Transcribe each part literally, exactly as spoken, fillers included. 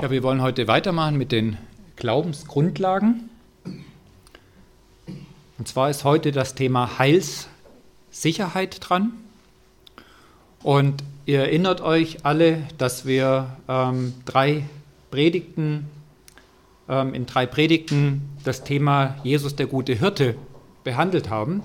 Ja, wir wollen heute weitermachen mit den Glaubensgrundlagen. Und zwar ist heute das Thema Heilssicherheit dran. Und ihr erinnert euch alle, dass wir ähm, drei Predigten, ähm, in drei Predigten das Thema Jesus der gute Hirte behandelt haben.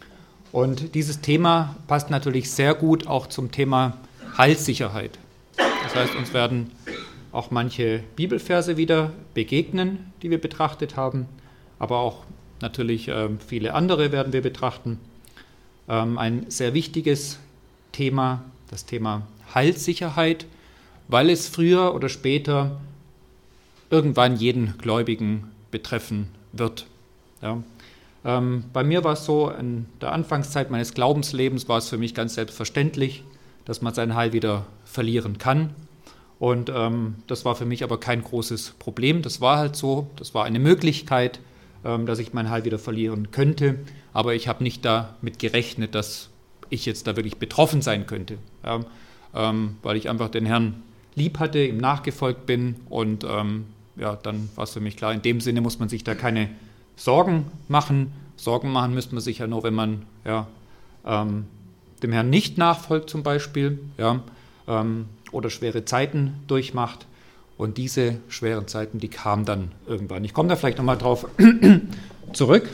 Und dieses Thema passt natürlich sehr gut auch zum Thema Heilssicherheit. Das heißt, uns werden auch manche Bibelverse wieder begegnen, die wir betrachtet haben, aber auch natürlich äh, viele andere werden wir betrachten. Ähm, ein sehr wichtiges Thema, das Thema Heilssicherheit, weil es früher oder später irgendwann jeden Gläubigen betreffen wird. Ja. Ähm, bei mir war es so, in der Anfangszeit meines Glaubenslebens war es für mich ganz selbstverständlich, dass man sein Heil wieder verlieren kann. Und ähm, das war für mich aber kein großes Problem. Das war halt so, das war eine Möglichkeit, ähm, dass ich mein Heil wieder verlieren könnte. Aber ich habe nicht damit gerechnet, dass ich jetzt da wirklich betroffen sein könnte. Ja, ähm, weil ich einfach den Herrn lieb hatte, ihm nachgefolgt bin. Und ähm, ja, dann war es für mich klar, in dem Sinne muss man sich da keine Sorgen machen. Sorgen machen müsste man sich ja nur, wenn man ja, ähm, dem Herrn nicht nachfolgt zum Beispiel. Ja, ähm, oder schwere Zeiten durchmacht. Und diese schweren Zeiten, die kamen dann irgendwann. Ich komme da vielleicht nochmal drauf zurück,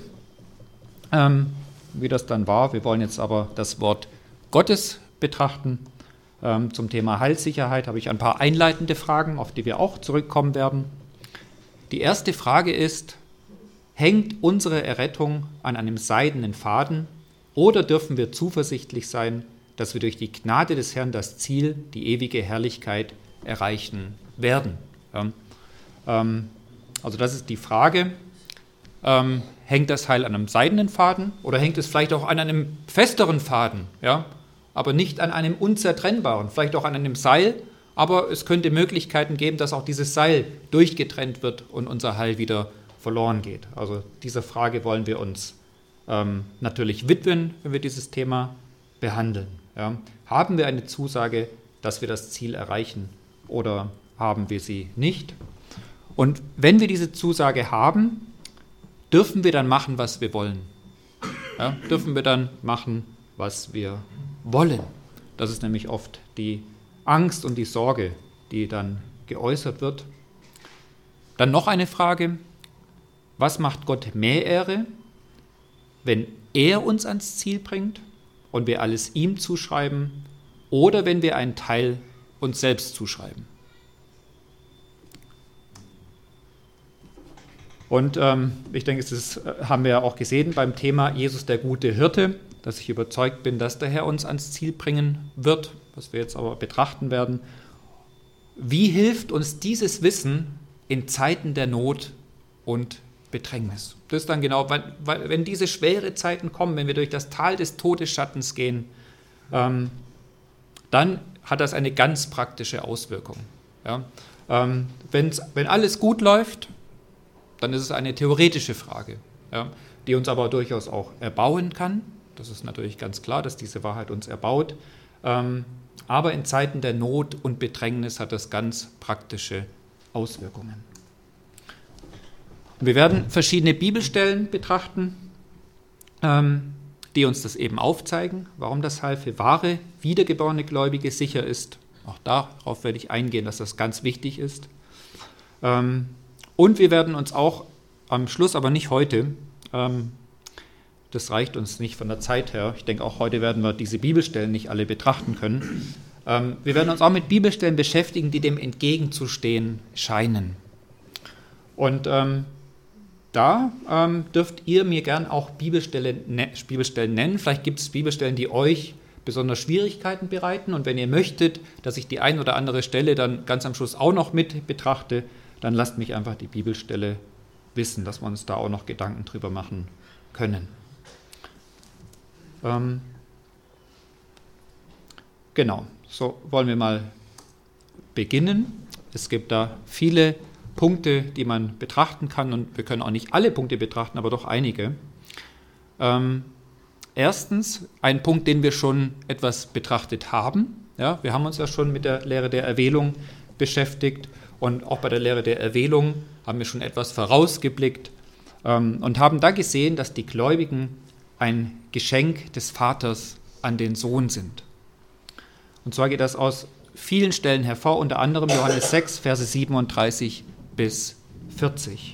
ähm, wie das dann war. Wir wollen jetzt aber das Wort Gottes betrachten. Ähm, zum Thema Heilssicherheit habe ich ein paar einleitende Fragen, auf die wir auch zurückkommen werden. Die erste Frage ist, hängt unsere Errettung an einem seidenen Faden oder dürfen wir zuversichtlich sein, dass wir durch die Gnade des Herrn das Ziel, die ewige Herrlichkeit, erreichen werden. Ja. Ähm, also das ist die Frage, ähm, hängt das Heil an einem seidenen Faden oder hängt es vielleicht auch an einem festeren Faden, ja? Aber nicht an einem unzertrennbaren, vielleicht auch an einem Seil, aber es könnte Möglichkeiten geben, dass auch dieses Seil durchgetrennt wird und unser Heil wieder verloren geht. Also dieser Frage wollen wir uns ähm, natürlich widmen, wenn wir dieses Thema behandeln. Ja, haben wir eine Zusage, dass wir das Ziel erreichen oder haben wir sie nicht? Und wenn wir diese Zusage haben, dürfen wir dann machen, was wir wollen. Ja, dürfen wir dann machen, was wir wollen. Das ist nämlich oft die Angst und die Sorge, die dann geäußert wird. Dann noch eine Frage, was macht Gott mehr Ehre, wenn er uns ans Ziel bringt und wir alles ihm zuschreiben oder wenn wir einen Teil uns selbst zuschreiben. Und ähm, ich denke, das haben wir ja auch gesehen beim Thema Jesus der gute Hirte, dass ich überzeugt bin, dass der Herr uns ans Ziel bringen wird, was wir jetzt aber betrachten werden. Wie hilft uns dieses Wissen in Zeiten der Not und Bedrängnis? Das ist dann genau, weil, weil, wenn diese schwere Zeiten kommen, wenn wir durch das Tal des Todesschattens gehen, ähm, dann hat das eine ganz praktische Auswirkung. Ja? Ähm, wenn's, wenn alles gut läuft, dann ist es eine theoretische Frage, ja? Die uns aber durchaus auch erbauen kann. Das ist natürlich ganz klar, dass diese Wahrheit uns erbaut. Ähm, aber in Zeiten der Not und Bedrängnis hat das ganz praktische Auswirkungen. Wir werden verschiedene Bibelstellen betrachten, ähm, die uns das eben aufzeigen, warum das Heil für wahre, wiedergeborene Gläubige sicher ist. Auch darauf werde ich eingehen, dass das ganz wichtig ist. Ähm, und wir werden uns auch am Schluss, aber nicht heute, ähm, das reicht uns nicht von der Zeit her, ich denke auch heute werden wir diese Bibelstellen nicht alle betrachten können, ähm, wir werden uns auch mit Bibelstellen beschäftigen, die dem entgegenzustehen scheinen. Und ähm, Da ähm, dürft ihr mir gern auch Bibelstellen, ne, Bibelstellen nennen. Vielleicht gibt es Bibelstellen, die euch besonders Schwierigkeiten bereiten. Und wenn ihr möchtet, dass ich die ein oder andere Stelle dann ganz am Schluss auch noch mit betrachte, dann lasst mich einfach die Bibelstelle wissen, dass wir uns da auch noch Gedanken drüber machen können. Ähm, genau, so wollen wir mal beginnen. Es gibt da viele Punkte, die man betrachten kann und wir können auch nicht alle Punkte betrachten, aber doch einige. Ähm, erstens, ein Punkt, den wir schon etwas betrachtet haben. Ja, wir haben uns ja schon mit der Lehre der Erwählung beschäftigt und auch bei der Lehre der Erwählung haben wir schon etwas vorausgeblickt ähm, und haben da gesehen, dass die Gläubigen ein Geschenk des Vaters an den Sohn sind. Und zwar geht das aus vielen Stellen hervor, unter anderem Johannes sechs, Verse siebenunddreißig bis vierzig.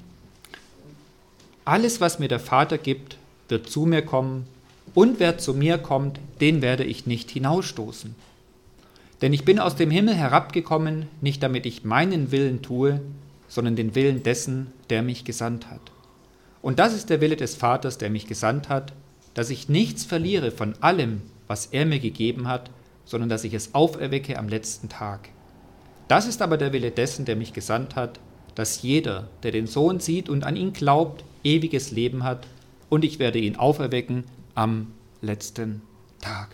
Alles, was mir der Vater gibt, wird zu mir kommen, und wer zu mir kommt, den werde ich nicht hinausstoßen. Denn ich bin aus dem Himmel herabgekommen, nicht damit ich meinen Willen tue, sondern den Willen dessen, der mich gesandt hat. Und das ist der Wille des Vaters, der mich gesandt hat, dass ich nichts verliere von allem, was er mir gegeben hat, sondern dass ich es auferwecke am letzten Tag. Das ist aber der Wille dessen, der mich gesandt hat, dass jeder, der den Sohn sieht und an ihn glaubt, ewiges Leben hat, und ich werde ihn auferwecken am letzten Tag.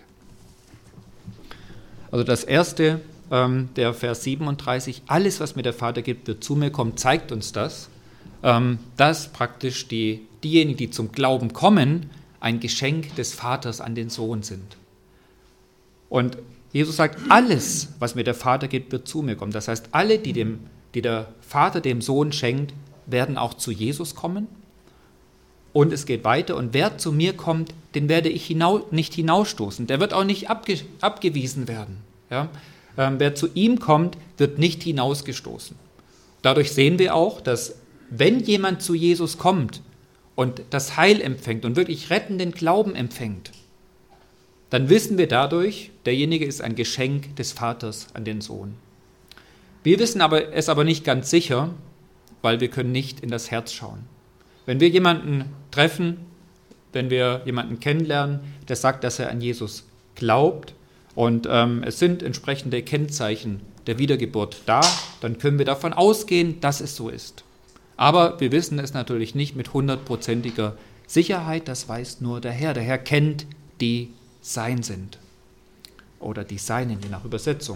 Also das erste, ähm, der Vers siebenunddreißig, alles, was mir der Vater gibt, wird zu mir kommen, zeigt uns das, ähm, dass praktisch die, diejenigen, die zum Glauben kommen, ein Geschenk des Vaters an den Sohn sind. Und Jesus sagt, alles, was mir der Vater gibt, wird zu mir kommen. Das heißt, alle, die, dem, die der Vater dem Sohn schenkt, werden auch zu Jesus kommen. Und es geht weiter, und wer zu mir kommt, den werde ich hinau- nicht hinausstoßen. Der wird auch nicht abge- abgewiesen werden. Ja? Ähm, wer zu ihm kommt, wird nicht hinausgestoßen. Dadurch sehen wir auch, dass wenn jemand zu Jesus kommt und das Heil empfängt und wirklich rettenden Glauben empfängt, dann wissen wir dadurch, derjenige ist ein Geschenk des Vaters an den Sohn. Wir wissen aber, es aber nicht ganz sicher, weil wir können nicht in das Herz schauen. Wenn wir jemanden treffen, wenn wir jemanden kennenlernen, der sagt, dass er an Jesus glaubt und ähm, es sind entsprechende Kennzeichen der Wiedergeburt da, dann können wir davon ausgehen, dass es so ist. Aber wir wissen es natürlich nicht mit hundertprozentiger Sicherheit, das weiß nur der Herr. Der Herr kennt die sein sind oder die Seinen, je nach Übersetzung.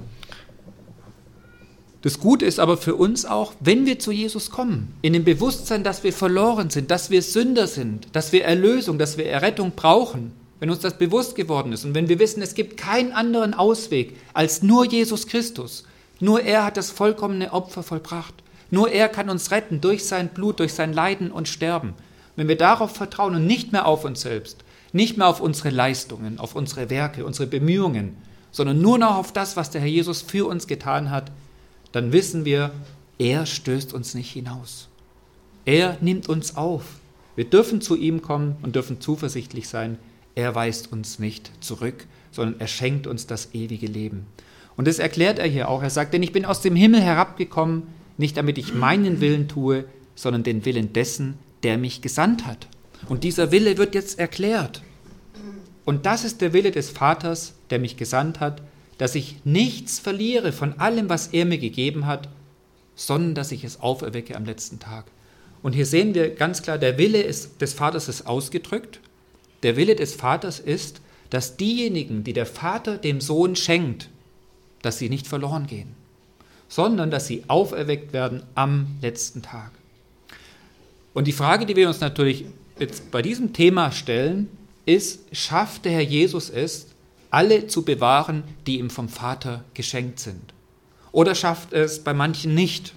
Das Gute ist aber für uns auch, wenn wir zu Jesus kommen, in dem Bewusstsein, dass wir verloren sind, dass wir Sünder sind, dass wir Erlösung, dass wir Errettung brauchen, wenn uns das bewusst geworden ist und wenn wir wissen, es gibt keinen anderen Ausweg als nur Jesus Christus, nur er hat das vollkommene Opfer vollbracht, nur er kann uns retten durch sein Blut, durch sein Leiden und Sterben. Wenn wir darauf vertrauen und nicht mehr auf uns selbst, nicht mehr auf unsere Leistungen, auf unsere Werke, unsere Bemühungen, sondern nur noch auf das, was der Herr Jesus für uns getan hat, dann wissen wir, er stößt uns nicht hinaus. Er nimmt uns auf. Wir dürfen zu ihm kommen und dürfen zuversichtlich sein, er weist uns nicht zurück, sondern er schenkt uns das ewige Leben. Und das erklärt er hier auch. Er sagt, denn ich bin aus dem Himmel herabgekommen, nicht damit ich meinen Willen tue, sondern den Willen dessen, der mich gesandt hat. Und dieser Wille wird jetzt erklärt. Und das ist der Wille des Vaters, der mich gesandt hat, dass ich nichts verliere von allem, was er mir gegeben hat, sondern dass ich es auferwecke am letzten Tag. Und hier sehen wir ganz klar, der Wille ist, des Vaters ist ausgedrückt. Der Wille des Vaters ist, dass diejenigen, die der Vater dem Sohn schenkt, dass sie nicht verloren gehen, sondern dass sie auferweckt werden am letzten Tag. Und die Frage, die wir uns natürlich jetzt bei diesem Thema stellen, ist, schafft der Herr Jesus es, alle zu bewahren, die ihm vom Vater geschenkt sind? Oder schafft er es bei manchen nicht?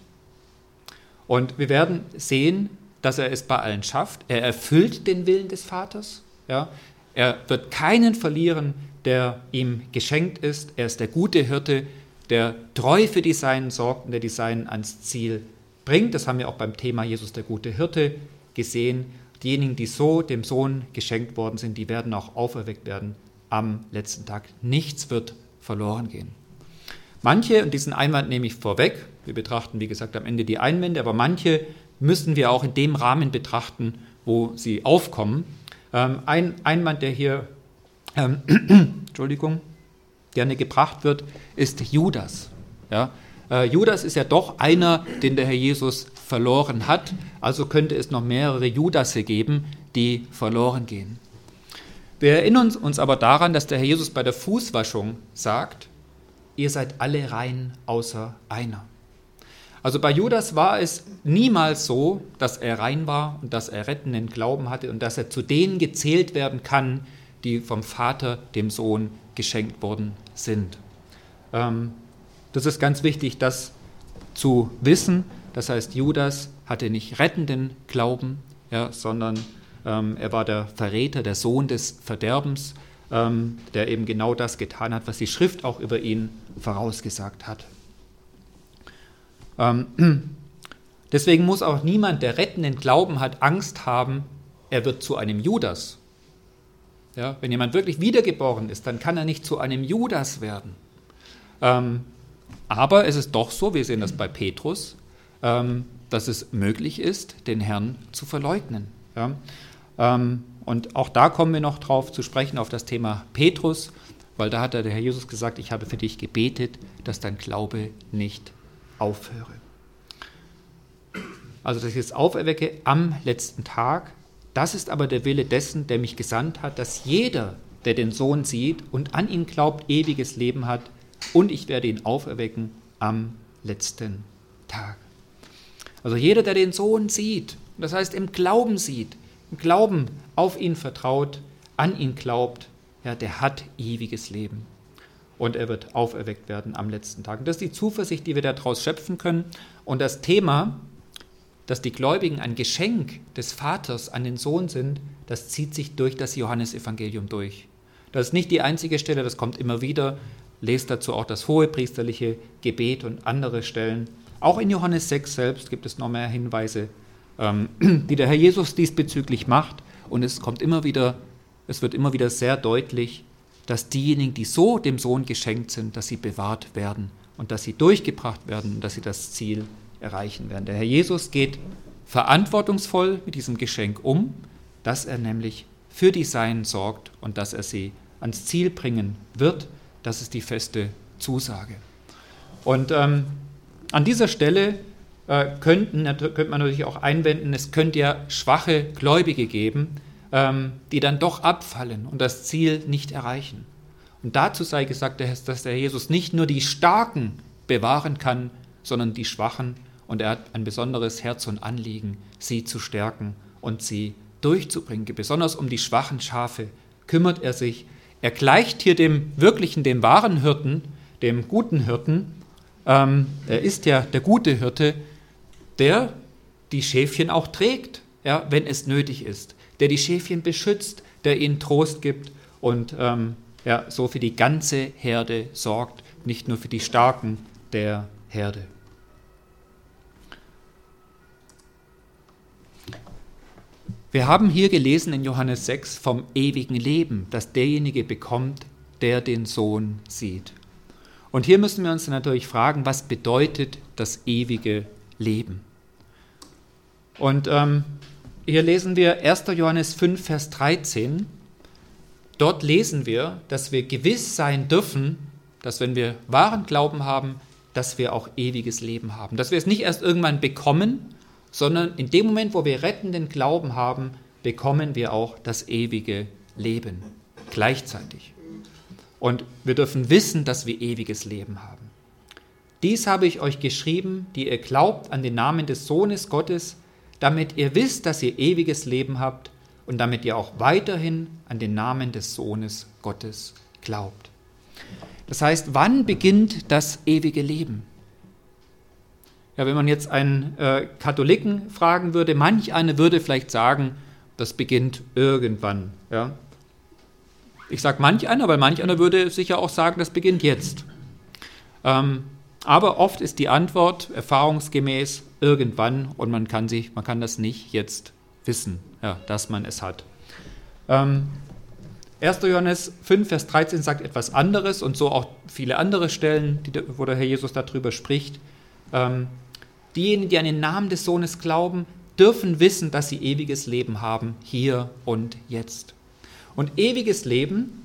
Und wir werden sehen, dass er es bei allen schafft. Er erfüllt den Willen des Vaters. Ja? Er wird keinen verlieren, der ihm geschenkt ist. Er ist der gute Hirte, der treu für die Seinen sorgt und der die Seinen ans Ziel bringt. Das haben wir auch beim Thema Jesus der gute Hirte gesehen. Diejenigen, die so dem Sohn geschenkt worden sind, die werden auch auferweckt werden am letzten Tag. Nichts wird verloren gehen. Manche, und diesen Einwand nehme ich vorweg, wir betrachten, wie gesagt, am Ende die Einwände, aber manche müssen wir auch in dem Rahmen betrachten, wo sie aufkommen. Ähm, ein Einwand, der hier ähm, Entschuldigung, gerne gebracht wird, ist Judas. Ja? Äh, Judas ist ja doch einer, den der Herr Jesus verloren hat, also könnte es noch mehrere Judasse geben, die verloren gehen. Wir erinnern uns aber daran, dass der Herr Jesus bei der Fußwaschung sagt, ihr seid alle rein außer einer. Also bei Judas war es niemals so, dass er rein war und dass er rettenden Glauben hatte und dass er zu denen gezählt werden kann, die vom Vater dem Sohn geschenkt worden sind. Ähm, Das ist ganz wichtig, das zu wissen. Das heißt, Judas hatte nicht rettenden Glauben, ja, sondern ähm, er war der Verräter, der Sohn des Verderbens, ähm, der eben genau das getan hat, was die Schrift auch über ihn vorausgesagt hat. Ähm, deswegen muss auch niemand, der rettenden Glauben hat, Angst haben, er wird zu einem Judas. Ja, wenn jemand wirklich wiedergeboren ist, dann kann er nicht zu einem Judas werden. Ähm, aber es ist doch so, wir sehen das bei Petrus, ähm, dass es möglich ist, den Herrn zu verleugnen. Ja? Ähm, und auch da kommen wir noch drauf zu sprechen, auf das Thema Petrus, weil da hat der Herr Jesus gesagt, ich habe für dich gebetet, dass dein Glaube nicht aufhöre. Also, dass ich jetzt auferwecke am letzten Tag, das ist aber der Wille dessen, der mich gesandt hat, dass jeder, der den Sohn sieht und an ihn glaubt, ewiges Leben hat, und ich werde ihn auferwecken am letzten Tag. Also jeder, der den Sohn sieht, das heißt im Glauben sieht, im Glauben auf ihn vertraut, an ihn glaubt, ja, der hat ewiges Leben. Und er wird auferweckt werden am letzten Tag. Und das ist die Zuversicht, die wir daraus schöpfen können. Und das Thema, dass die Gläubigen ein Geschenk des Vaters an den Sohn sind, das zieht sich durch das Johannesevangelium durch. Das ist nicht die einzige Stelle, das kommt immer wieder. Lest dazu auch das hohepriesterliche Gebet und andere Stellen. Auch in Johannes sechs selbst gibt es noch mehr Hinweise, ähm, die der Herr Jesus diesbezüglich macht. Und es kommt immer wieder, es wird immer wieder sehr deutlich, dass diejenigen, die so dem Sohn geschenkt sind, dass sie bewahrt werden und dass sie durchgebracht werden und dass sie das Ziel erreichen werden. Der Herr Jesus geht verantwortungsvoll mit diesem Geschenk um, dass er nämlich für die Seinen sorgt und dass er sie ans Ziel bringen wird. Das ist die feste Zusage. Und ähm, an dieser Stelle äh, könnten, könnte man natürlich auch einwenden, es könnte ja schwache Gläubige geben, ähm, die dann doch abfallen und das Ziel nicht erreichen. Und dazu sei gesagt, dass der Jesus nicht nur die Starken bewahren kann, sondern die Schwachen. Und er hat ein besonderes Herz und Anliegen, sie zu stärken und sie durchzubringen. Besonders um die schwachen Schafe kümmert er sich. Er gleicht hier dem wirklichen, dem wahren Hirten, dem guten Hirten. Ähm, er ist ja der gute Hirte, der die Schäfchen auch trägt, ja, wenn es nötig ist. Der die Schäfchen beschützt, der ihnen Trost gibt und ähm, ja, so für die ganze Herde sorgt, nicht nur für die Starken der Herde. Wir haben hier gelesen in Johannes sechs vom ewigen Leben, das derjenige bekommt, der den Sohn sieht. Und hier müssen wir uns natürlich fragen, was bedeutet das ewige Leben? Und ähm, hier lesen wir erster Johannes fünf, Vers dreizehn. Dort lesen wir, dass wir gewiss sein dürfen, dass wenn wir wahren Glauben haben, dass wir auch ewiges Leben haben. Dass wir es nicht erst irgendwann bekommen, sondern in dem Moment, wo wir rettenden Glauben haben, bekommen wir auch das ewige Leben gleichzeitig. Und wir dürfen wissen, dass wir ewiges Leben haben. Dies habe ich euch geschrieben, die ihr glaubt an den Namen des Sohnes Gottes, damit ihr wisst, dass ihr ewiges Leben habt und damit ihr auch weiterhin an den Namen des Sohnes Gottes glaubt. Das heißt, wann beginnt das ewige Leben? Ja, wenn man jetzt einen äh, Katholiken fragen würde, manch einer würde vielleicht sagen, das beginnt irgendwann. Ja? Ich sage manch einer, weil manch einer würde sicher auch sagen, das beginnt jetzt. Ähm, aber oft ist die Antwort erfahrungsgemäß irgendwann und man kann, sich, man kann das nicht jetzt wissen, ja, dass man es hat. Ähm, erster Johannes fünf, Vers dreizehn sagt etwas anderes und so auch viele andere Stellen, die, wo der Herr Jesus darüber spricht. Ähm, diejenigen, die an den Namen des Sohnes glauben, dürfen wissen, dass sie ewiges Leben haben, hier und jetzt. Und ewiges Leben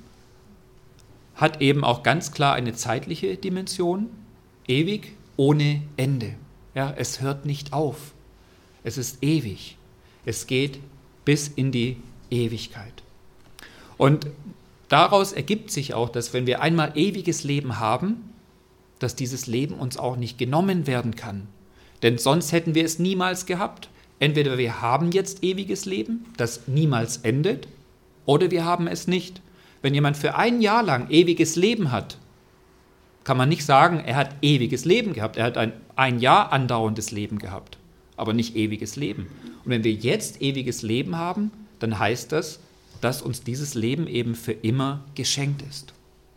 hat eben auch ganz klar eine zeitliche Dimension, ewig ohne Ende. Ja, es hört nicht auf. Es ist ewig. Es geht bis in die Ewigkeit. Und daraus ergibt sich auch, dass wenn wir einmal ewiges Leben haben, dass dieses Leben uns auch nicht genommen werden kann. Denn sonst hätten wir es niemals gehabt. Entweder wir haben jetzt ewiges Leben, das niemals endet, oder wir haben es nicht. Wenn jemand für ein Jahr lang ewiges Leben hat, kann man nicht sagen, er hat ewiges Leben gehabt. Er hat ein, ein Jahr andauerndes Leben gehabt, aber nicht ewiges Leben. Und wenn wir jetzt ewiges Leben haben, dann heißt das, dass uns dieses Leben eben für immer geschenkt ist.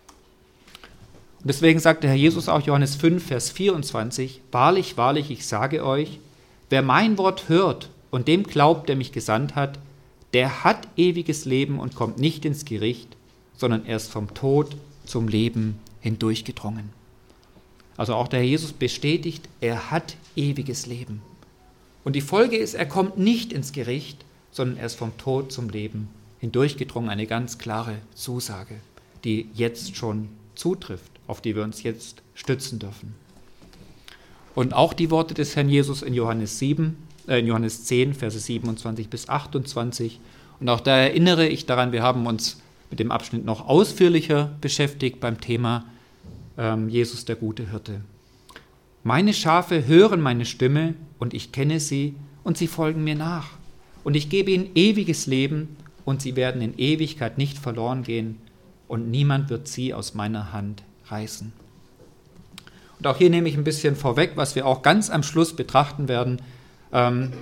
Und deswegen sagt der Herr Jesus auch Johannes fünf, Vers vierundzwanzig, wahrlich, wahrlich, ich sage euch, wer mein Wort hört und dem glaubt, der mich gesandt hat, der hat ewiges Leben und kommt nicht ins Gericht, sondern er ist vom Tod zum Leben hindurchgedrungen. Also auch der Herr Jesus bestätigt, er hat ewiges Leben. Und die Folge ist, er kommt nicht ins Gericht, sondern er ist vom Tod zum Leben hindurchgedrungen. Eine ganz klare Zusage, die jetzt schon zutrifft, auf die wir uns jetzt stützen dürfen. Und auch die Worte des Herrn Jesus in Johannes sieben, äh in Johannes zehn, Verse siebenundzwanzig bis achtundzwanzig. Und auch da erinnere ich daran, wir haben uns mit dem Abschnitt noch ausführlicher beschäftigt beim Thema ähm, Jesus der gute Hirte. Meine Schafe hören meine Stimme und ich kenne sie und sie folgen mir nach. Und ich gebe ihnen ewiges Leben und sie werden in Ewigkeit nicht verloren gehen und niemand wird sie aus meiner Hand reißen. Und auch hier nehme ich ein bisschen vorweg, was wir auch ganz am Schluss betrachten werden. Ähm,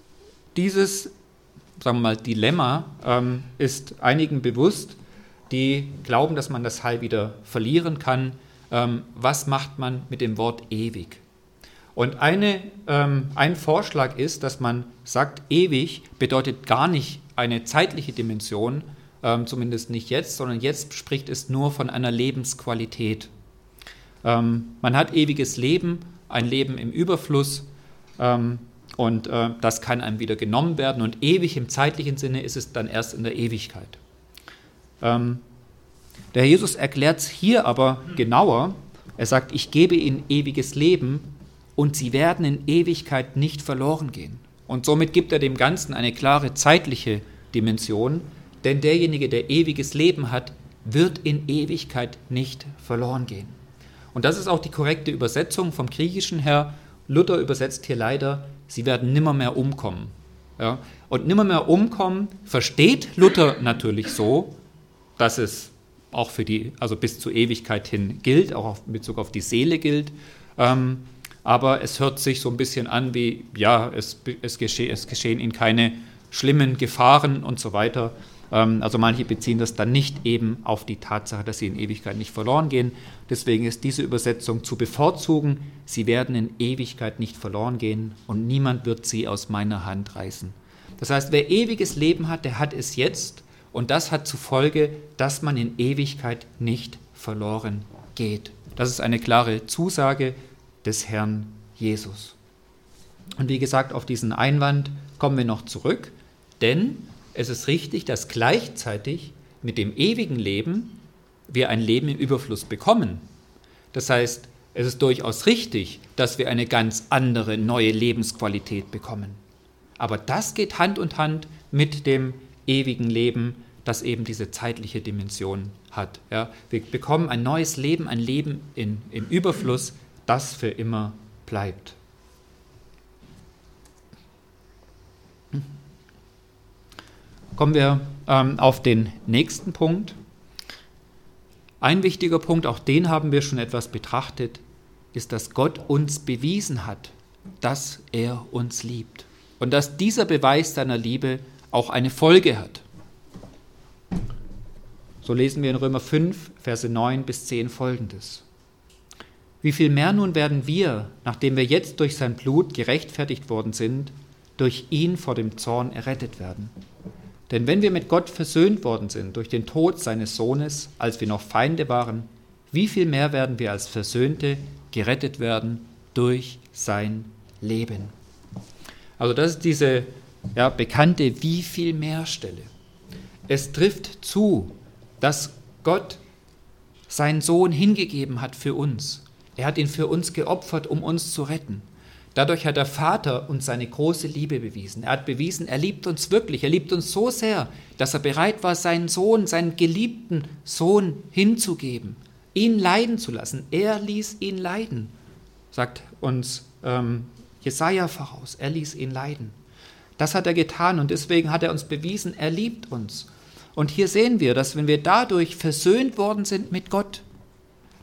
dieses, sagen wir mal, Dilemma ähm, ist einigen bewusst, die glauben, dass man das Heil wieder verlieren kann. Ähm, was macht man mit dem Wort ewig? Und eine, ähm, ein Vorschlag ist, dass man sagt, ewig bedeutet gar nicht eine zeitliche Dimension, ähm, zumindest nicht jetzt, sondern jetzt spricht es nur von einer Lebensqualität. Ähm, man hat ewiges Leben, ein Leben im Überfluss, ähm, und äh, das kann einem wieder genommen werden. Und ewig im zeitlichen Sinne ist es dann erst in der Ewigkeit. Ähm, der Herr Jesus erklärt es hier aber genauer. Er sagt, ich gebe ihnen ewiges Leben und sie werden in Ewigkeit nicht verloren gehen. Und somit gibt er dem Ganzen eine klare zeitliche Dimension, denn derjenige, der ewiges Leben hat, wird in Ewigkeit nicht verloren gehen. Und das ist auch die korrekte Übersetzung vom Griechischen her. Luther übersetzt hier leider, sie werden nimmermehr umkommen. Ja? Und nimmermehr umkommen versteht Luther natürlich so, dass es auch für die, also bis zur Ewigkeit hin gilt, auch auf, in Bezug auf die Seele gilt. Ähm, aber es hört sich so ein bisschen an wie, ja, es, es, gesche, es geschehen ihnen keine schlimmen Gefahren und so weiter. Ähm, also manche beziehen das dann nicht eben auf die Tatsache, dass sie in Ewigkeit nicht verloren gehen. Deswegen ist diese Übersetzung zu bevorzugen. Sie werden in Ewigkeit nicht verloren gehen und niemand wird sie aus meiner Hand reißen. Das heißt, wer ewiges Leben hat, der hat es jetzt. Und das hat zur Folge, dass man in Ewigkeit nicht verloren geht. Das ist eine klare Zusage des Herrn Jesus. Und wie gesagt, auf diesen Einwand kommen wir noch zurück, denn es ist richtig, dass gleichzeitig mit dem ewigen Leben wir ein Leben im Überfluss bekommen. Das heißt, es ist durchaus richtig, dass wir eine ganz andere, neue Lebensqualität bekommen. Aber das geht Hand in Hand mit dem ewigen Leben, das eben diese zeitliche Dimension hat. Ja, wir bekommen ein neues Leben, ein Leben in, im Überfluss, das für immer bleibt. Kommen wir ähm, auf den nächsten Punkt. Ein wichtiger Punkt, auch den haben wir schon etwas betrachtet, ist, dass Gott uns bewiesen hat, dass er uns liebt. Und dass dieser Beweis seiner Liebe auch eine Folge hat. So lesen wir in Römer fünf, Verse neun bis zehn folgendes. Wie viel mehr nun werden wir, nachdem wir jetzt durch sein Blut gerechtfertigt worden sind, durch ihn vor dem Zorn errettet werden? Denn wenn wir mit Gott versöhnt worden sind durch den Tod seines Sohnes, als wir noch Feinde waren, wie viel mehr werden wir als Versöhnte gerettet werden durch sein Leben? Also das ist diese ja, bekannte wie viel mehr Stelle. Es trifft zu, dass Gott seinen Sohn hingegeben hat für uns. Er hat ihn für uns geopfert, um uns zu retten. Dadurch hat der Vater uns seine große Liebe bewiesen. Er hat bewiesen, er liebt uns wirklich. Er liebt uns so sehr, dass er bereit war, seinen Sohn, seinen geliebten Sohn hinzugeben, ihn leiden zu lassen. Er ließ ihn leiden, sagt uns ähm, Jesaja voraus. Er ließ ihn leiden. Das hat er getan und deswegen hat er uns bewiesen, er liebt uns. Und hier sehen wir, dass wenn wir dadurch versöhnt worden sind mit Gott,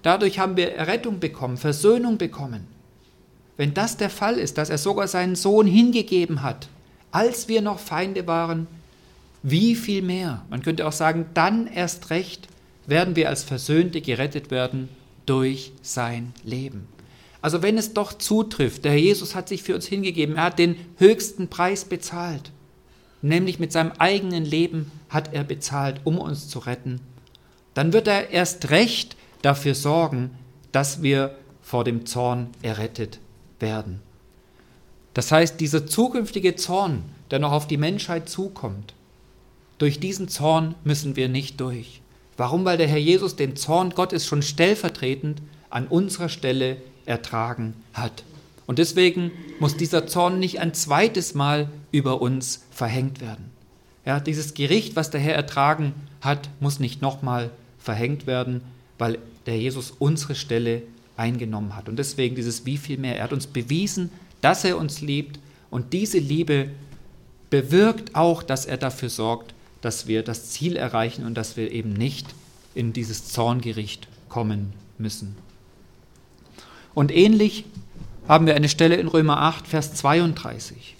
Dadurch haben wir Errettung bekommen, Versöhnung bekommen. Wenn das der Fall ist, dass er sogar seinen Sohn hingegeben hat, als wir noch Feinde waren, wie viel mehr? Man könnte auch sagen, dann erst recht werden wir als Versöhnte gerettet werden durch sein Leben. Also wenn es doch zutrifft, der Herr Jesus hat sich für uns hingegeben, er hat den höchsten Preis bezahlt, nämlich mit seinem eigenen Leben hat er bezahlt, um uns zu retten, dann wird er erst recht dafür sorgen, dass wir vor dem Zorn errettet werden. Das heißt, dieser zukünftige Zorn, der noch auf die Menschheit zukommt, durch diesen Zorn müssen wir nicht durch. Warum? Weil der Herr Jesus den Zorn Gottes schon stellvertretend an unserer Stelle ertragen hat. Und deswegen muss dieser Zorn nicht ein zweites Mal über uns verhängt werden. Ja, dieses Gericht, was der Herr ertragen hat, muss nicht nochmal verhängt werden, weil der Jesus unsere Stelle eingenommen hat. Und deswegen dieses wie viel mehr. Er hat uns bewiesen, dass er uns liebt. Und diese Liebe bewirkt auch, dass er dafür sorgt, dass wir das Ziel erreichen und dass wir eben nicht in dieses Zorngericht kommen müssen. Und ähnlich haben wir eine Stelle in Römer acht, Vers zweiunddreißig.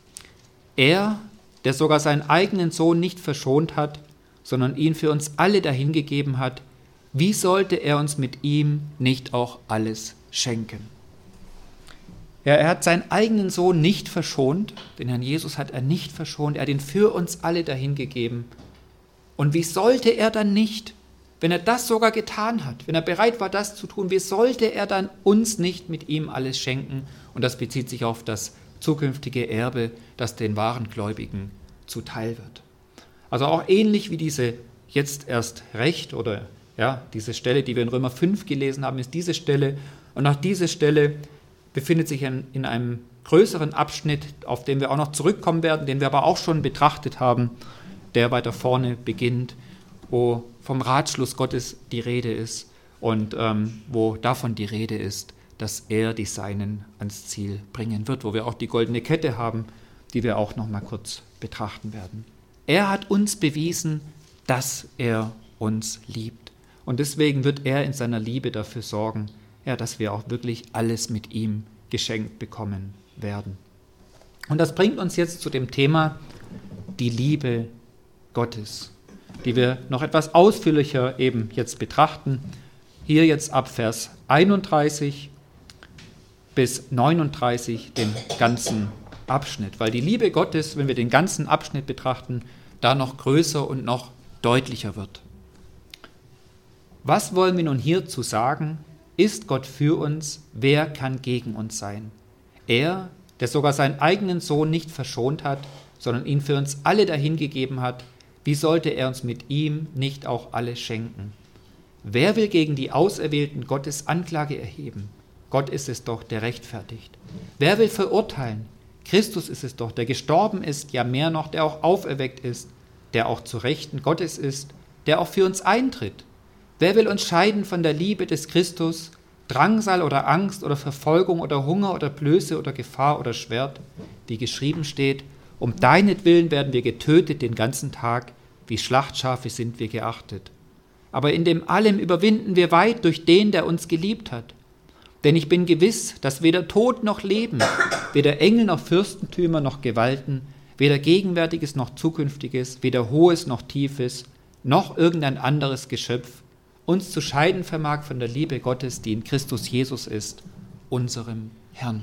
Er, der sogar seinen eigenen Sohn nicht verschont hat, sondern ihn für uns alle dahingegeben hat, wie sollte er uns mit ihm nicht auch alles schenken? Ja, er hat seinen eigenen Sohn nicht verschont, den Herrn Jesus hat er nicht verschont, er hat ihn für uns alle dahingegeben. Und wie sollte er dann nicht, wenn er das sogar getan hat, wenn er bereit war, das zu tun, wie sollte er dann uns nicht mit ihm alles schenken? Und das bezieht sich auf das zukünftige Erbe, das den wahren Gläubigen zuteil wird. Also auch ähnlich wie diese jetzt erst recht oder ja, diese Stelle, die wir in Römer fünf gelesen haben, ist diese Stelle. Und auch diese Stelle befindet sich in, in einem größeren Abschnitt, auf den wir auch noch zurückkommen werden, den wir aber auch schon betrachtet haben, der weiter vorne beginnt, wo vom Ratschluss Gottes die Rede ist und ähm, wo davon die Rede ist, dass er die Seinen ans Ziel bringen wird, wo wir auch die goldene Kette haben, die wir auch noch mal kurz betrachten werden. Er hat uns bewiesen, dass er uns liebt. Und deswegen wird er in seiner Liebe dafür sorgen, ja, dass wir auch wirklich alles mit ihm geschenkt bekommen werden. Und das bringt uns jetzt zu dem Thema die Liebe Gottes, die wir noch etwas ausführlicher eben jetzt betrachten. Hier jetzt ab Vers einunddreißig bis neununddreißig den ganzen Abschnitt, weil die Liebe Gottes, wenn wir den ganzen Abschnitt betrachten, da noch größer und noch deutlicher wird. Was wollen wir nun hierzu sagen? Ist Gott für uns? Wer kann gegen uns sein? Er, der sogar seinen eigenen Sohn nicht verschont hat, sondern ihn für uns alle dahingegeben hat, wie sollte er uns mit ihm nicht auch alles schenken? Wer will gegen die Auserwählten Gottes Anklage erheben? Gott ist es doch, der rechtfertigt. Wer will verurteilen? Christus ist es doch, der gestorben ist, ja mehr noch, der auch auferweckt ist, der auch zu Rechten Gottes ist, der auch für uns eintritt. Wer will uns scheiden von der Liebe des Christus? Drangsal oder Angst oder Verfolgung oder Hunger oder Blöße oder Gefahr oder Schwert? Wie geschrieben steht, um deinetwillen werden wir getötet den ganzen Tag, wie Schlachtschafe sind wir geachtet. Aber in dem allem überwinden wir weit durch den, der uns geliebt hat. Denn ich bin gewiss, dass weder Tod noch Leben, weder Engel noch Fürstentümer noch Gewalten, weder Gegenwärtiges noch Zukünftiges, weder Hohes noch Tiefes, noch irgendein anderes Geschöpf uns zu scheiden vermag von der Liebe Gottes, die in Christus Jesus ist, unserem Herrn.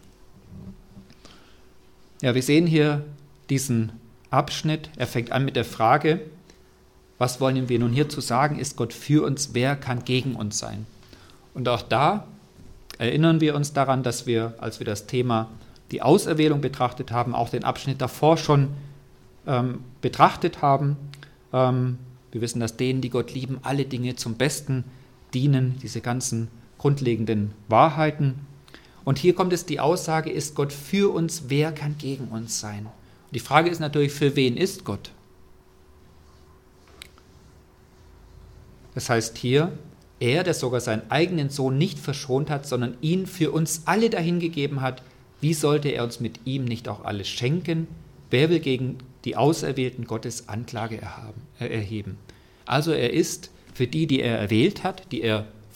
Ja, wir sehen hier diesen Abschnitt. Er fängt an mit der Frage, was wollen wir nun hierzu sagen? Ist Gott für uns? Wer kann gegen uns sein? Und auch da erinnern wir uns daran, dass wir, als wir das Thema die Auserwählung betrachtet haben, auch den Abschnitt davor schon ähm, betrachtet haben. Ähm, wir wissen, dass denen, die Gott lieben, alle Dinge zum Besten dienen, diese ganzen grundlegenden Wahrheiten. Und hier kommt es die Aussage, ist Gott für uns, wer kann gegen uns sein? Und die Frage ist natürlich, für wen ist Gott? Das heißt hier, er, der sogar seinen eigenen Sohn nicht verschont hat, sondern ihn für uns alle dahingegeben hat, wie sollte er uns mit ihm nicht auch alles schenken? Wer will gegen die Auserwählten Gottes Anklage erhaben, äh, erheben? Also er ist für die, die er erwählt hat, die er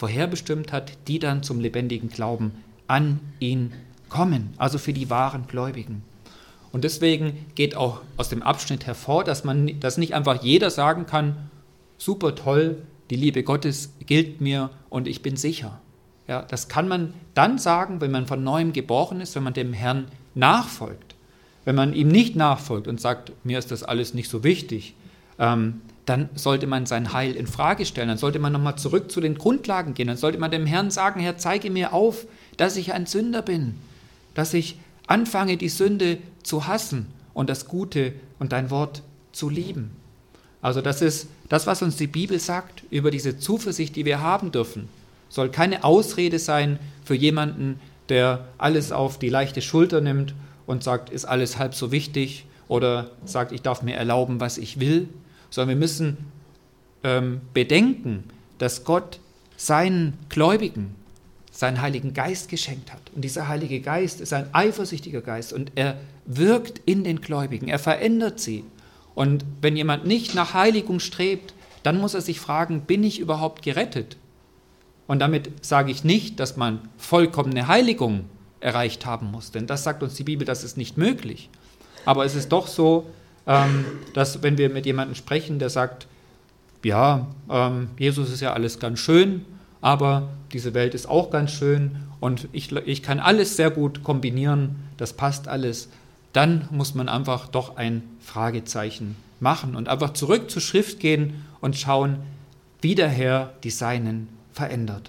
vorherbestimmt hat, die dann zum lebendigen Glauben an ihn kommen, also für die wahren Gläubigen. Und deswegen geht auch aus dem Abschnitt hervor, dass man, dass nicht einfach jeder sagen kann, super toll, die Liebe Gottes gilt mir und ich bin sicher. Ja, das kann man dann sagen, wenn man von Neuem geboren ist, wenn man dem Herrn nachfolgt. Wenn man ihm nicht nachfolgt und sagt, mir ist das alles nicht so wichtig, ähm, dann sollte man sein Heil in Frage stellen. Dann sollte man nochmal zurück zu den Grundlagen gehen. Dann sollte man dem Herrn sagen, Herr, zeige mir auf, dass ich ein Sünder bin, dass ich anfange, die Sünde zu hassen und das Gute und dein Wort zu lieben. Also das ist das, was uns die Bibel sagt über diese Zuversicht, die wir haben dürfen. Soll keine Ausrede sein für jemanden, der alles auf die leichte Schulter nimmt und sagt, ist alles halb so wichtig oder sagt, ich darf mir erlauben, was ich will, sondern wir müssen ähm, bedenken, dass Gott seinen Gläubigen seinen Heiligen Geist geschenkt hat. Und dieser Heilige Geist ist ein eifersüchtiger Geist und er wirkt in den Gläubigen, er verändert sie. Und wenn jemand nicht nach Heiligung strebt, dann muss er sich fragen, bin ich überhaupt gerettet? Und damit sage ich nicht, dass man vollkommene Heiligung erreicht haben muss, denn das sagt uns die Bibel, das ist nicht möglich. Aber es ist doch so, ähm, dass wenn wir mit jemandem sprechen, der sagt, ja, ähm, Jesus ist ja alles ganz schön, aber diese Welt ist auch ganz schön und ich, ich kann alles sehr gut kombinieren, das passt alles, dann muss man einfach doch ein Fragezeichen machen und einfach zurück zur Schrift gehen und schauen, wie der Herr die Seinen verändert.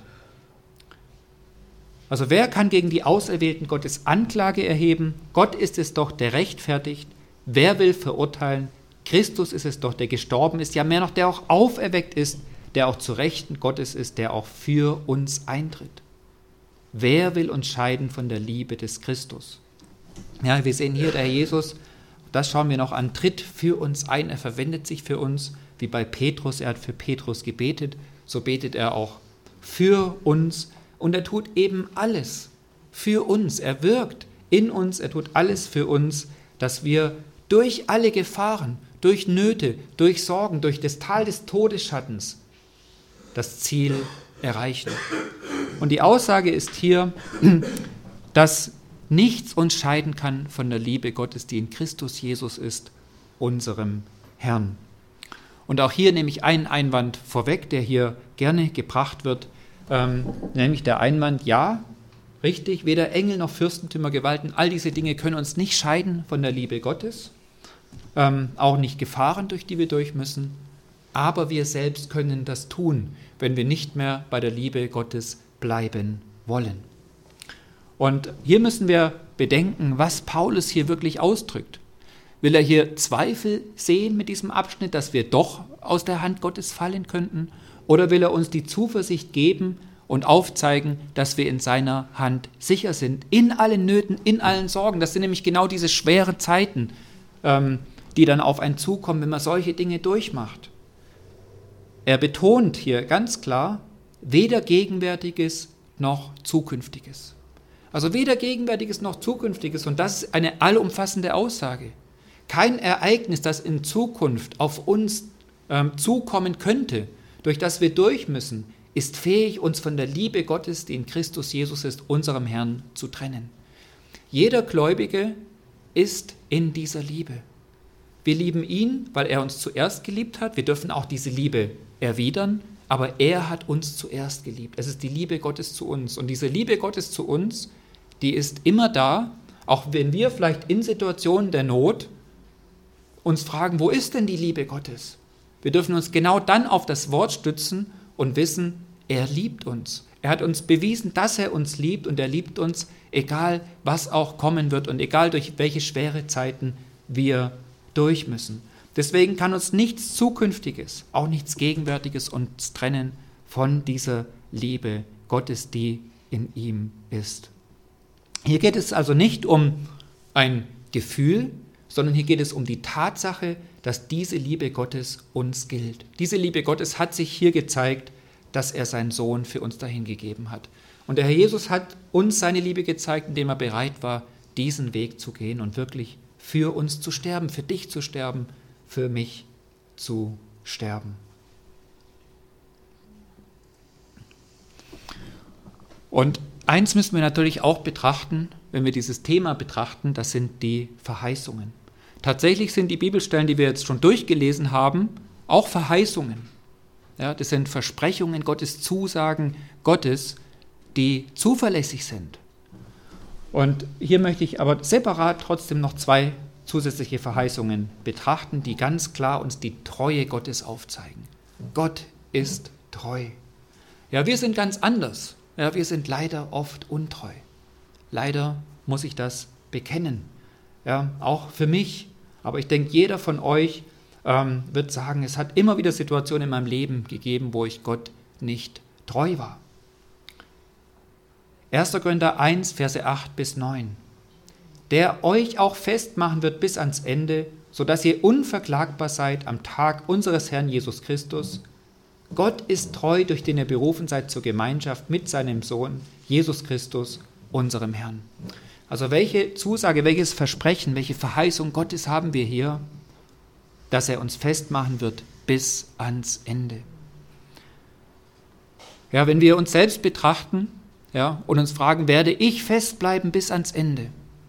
Also wer kann gegen die Auserwählten Gottes Anklage erheben? Gott ist es doch, der rechtfertigt. Wer will verurteilen? Christus ist es doch, der gestorben ist, ja mehr noch, der auch auferweckt ist, der auch zu Rechten Gottes ist, der auch für uns eintritt. Wer will uns scheiden von der Liebe des Christus? Ja, wir sehen hier, der Herr Jesus, das schauen wir noch an, tritt für uns ein, er verwendet sich für uns, wie bei Petrus, er hat für Petrus gebetet, so betet er auch für uns und er tut eben alles für uns, er wirkt in uns, er tut alles für uns, dass wir durch alle Gefahren, durch Nöte, durch Sorgen, durch das Tal des Todesschattens das Ziel erreichen. Und die Aussage ist hier, dass nichts uns scheiden kann von der Liebe Gottes, die in Christus Jesus ist, unserem Herrn. Und auch hier nehme ich einen Einwand vorweg, der hier gerne gebracht wird, ähm, nämlich der Einwand, ja, richtig, weder Engel noch Fürstentümer, Gewalten, all diese Dinge können uns nicht scheiden von der Liebe Gottes, ähm, auch nicht Gefahren, durch die wir durch müssen, aber wir selbst können das tun, wenn wir nicht mehr bei der Liebe Gottes bleiben wollen. Und hier müssen wir bedenken, was Paulus hier wirklich ausdrückt. Will er hier Zweifel sehen mit diesem Abschnitt, dass wir doch aus der Hand Gottes fallen könnten? Oder will er uns die Zuversicht geben und aufzeigen, dass wir in seiner Hand sicher sind, in allen Nöten, in allen Sorgen? Das sind nämlich genau diese schweren Zeiten, ähm, die dann auf einen zukommen, wenn man solche Dinge durchmacht. Er betont hier ganz klar, weder Gegenwärtiges noch Zukünftiges. Also weder Gegenwärtiges noch Zukünftiges, und das ist eine allumfassende Aussage. Kein Ereignis, das in Zukunft auf uns ähm, zukommen könnte, durch das wir durch müssen, ist fähig, uns von der Liebe Gottes, die in Christus Jesus ist, unserem Herrn, zu trennen. Jeder Gläubige ist in dieser Liebe. Wir lieben ihn, weil er uns zuerst geliebt hat. Wir dürfen auch diese Liebe erwidern, aber er hat uns zuerst geliebt. Es ist die Liebe Gottes zu uns. Und diese Liebe Gottes zu uns, die ist immer da, auch wenn wir vielleicht in Situationen der Not uns fragen, wo ist denn die Liebe Gottes? Wir dürfen uns genau dann auf das Wort stützen und wissen, er liebt uns. Er hat uns bewiesen, dass er uns liebt und er liebt uns, egal was auch kommen wird und egal durch welche schwere Zeiten wir durch müssen. Deswegen kann uns nichts Zukünftiges, auch nichts Gegenwärtiges uns trennen von dieser Liebe Gottes, die in ihm ist. Hier geht es also nicht um ein Gefühl, sondern hier geht es um die Tatsache, dass diese Liebe Gottes uns gilt. Diese Liebe Gottes hat sich hier gezeigt, dass er seinen Sohn für uns dahingegeben hat. Und der Herr Jesus hat uns seine Liebe gezeigt, indem er bereit war, diesen Weg zu gehen und wirklich für uns zu sterben, für dich zu sterben, für mich zu sterben. Und eins müssen wir natürlich auch betrachten, wenn wir dieses Thema betrachten, das sind die Verheißungen. Tatsächlich sind die Bibelstellen, die wir jetzt schon durchgelesen haben, auch Verheißungen. Ja, das sind Versprechungen Gottes, Zusagen Gottes, die zuverlässig sind. Und hier möchte ich aber separat trotzdem noch zwei zusätzliche Verheißungen betrachten, die ganz klar uns die Treue Gottes aufzeigen. Gott ist treu. Ja, wir sind ganz anders. Ja, wir sind leider oft untreu. Leider muss ich das bekennen. Ja, auch für mich. Aber ich denke, jeder von euch ähm, wird sagen, es hat immer wieder Situationen in meinem Leben gegeben, wo ich Gott nicht treu war. erster Korinther eins, Verse acht bis neun. Der euch auch festmachen wird bis ans Ende, sodass ihr unverklagbar seid am Tag unseres Herrn Jesus Christus. Gott ist treu, durch den ihr berufen seid zur Gemeinschaft mit seinem Sohn, Jesus Christus, unserem Herrn. Also welche Zusage, welches Versprechen, welche Verheißung Gottes haben wir hier, dass er uns festmachen wird bis ans Ende. Ja, wenn wir uns selbst betrachten, ja, und uns fragen, werde ich festbleiben bis ans Ende?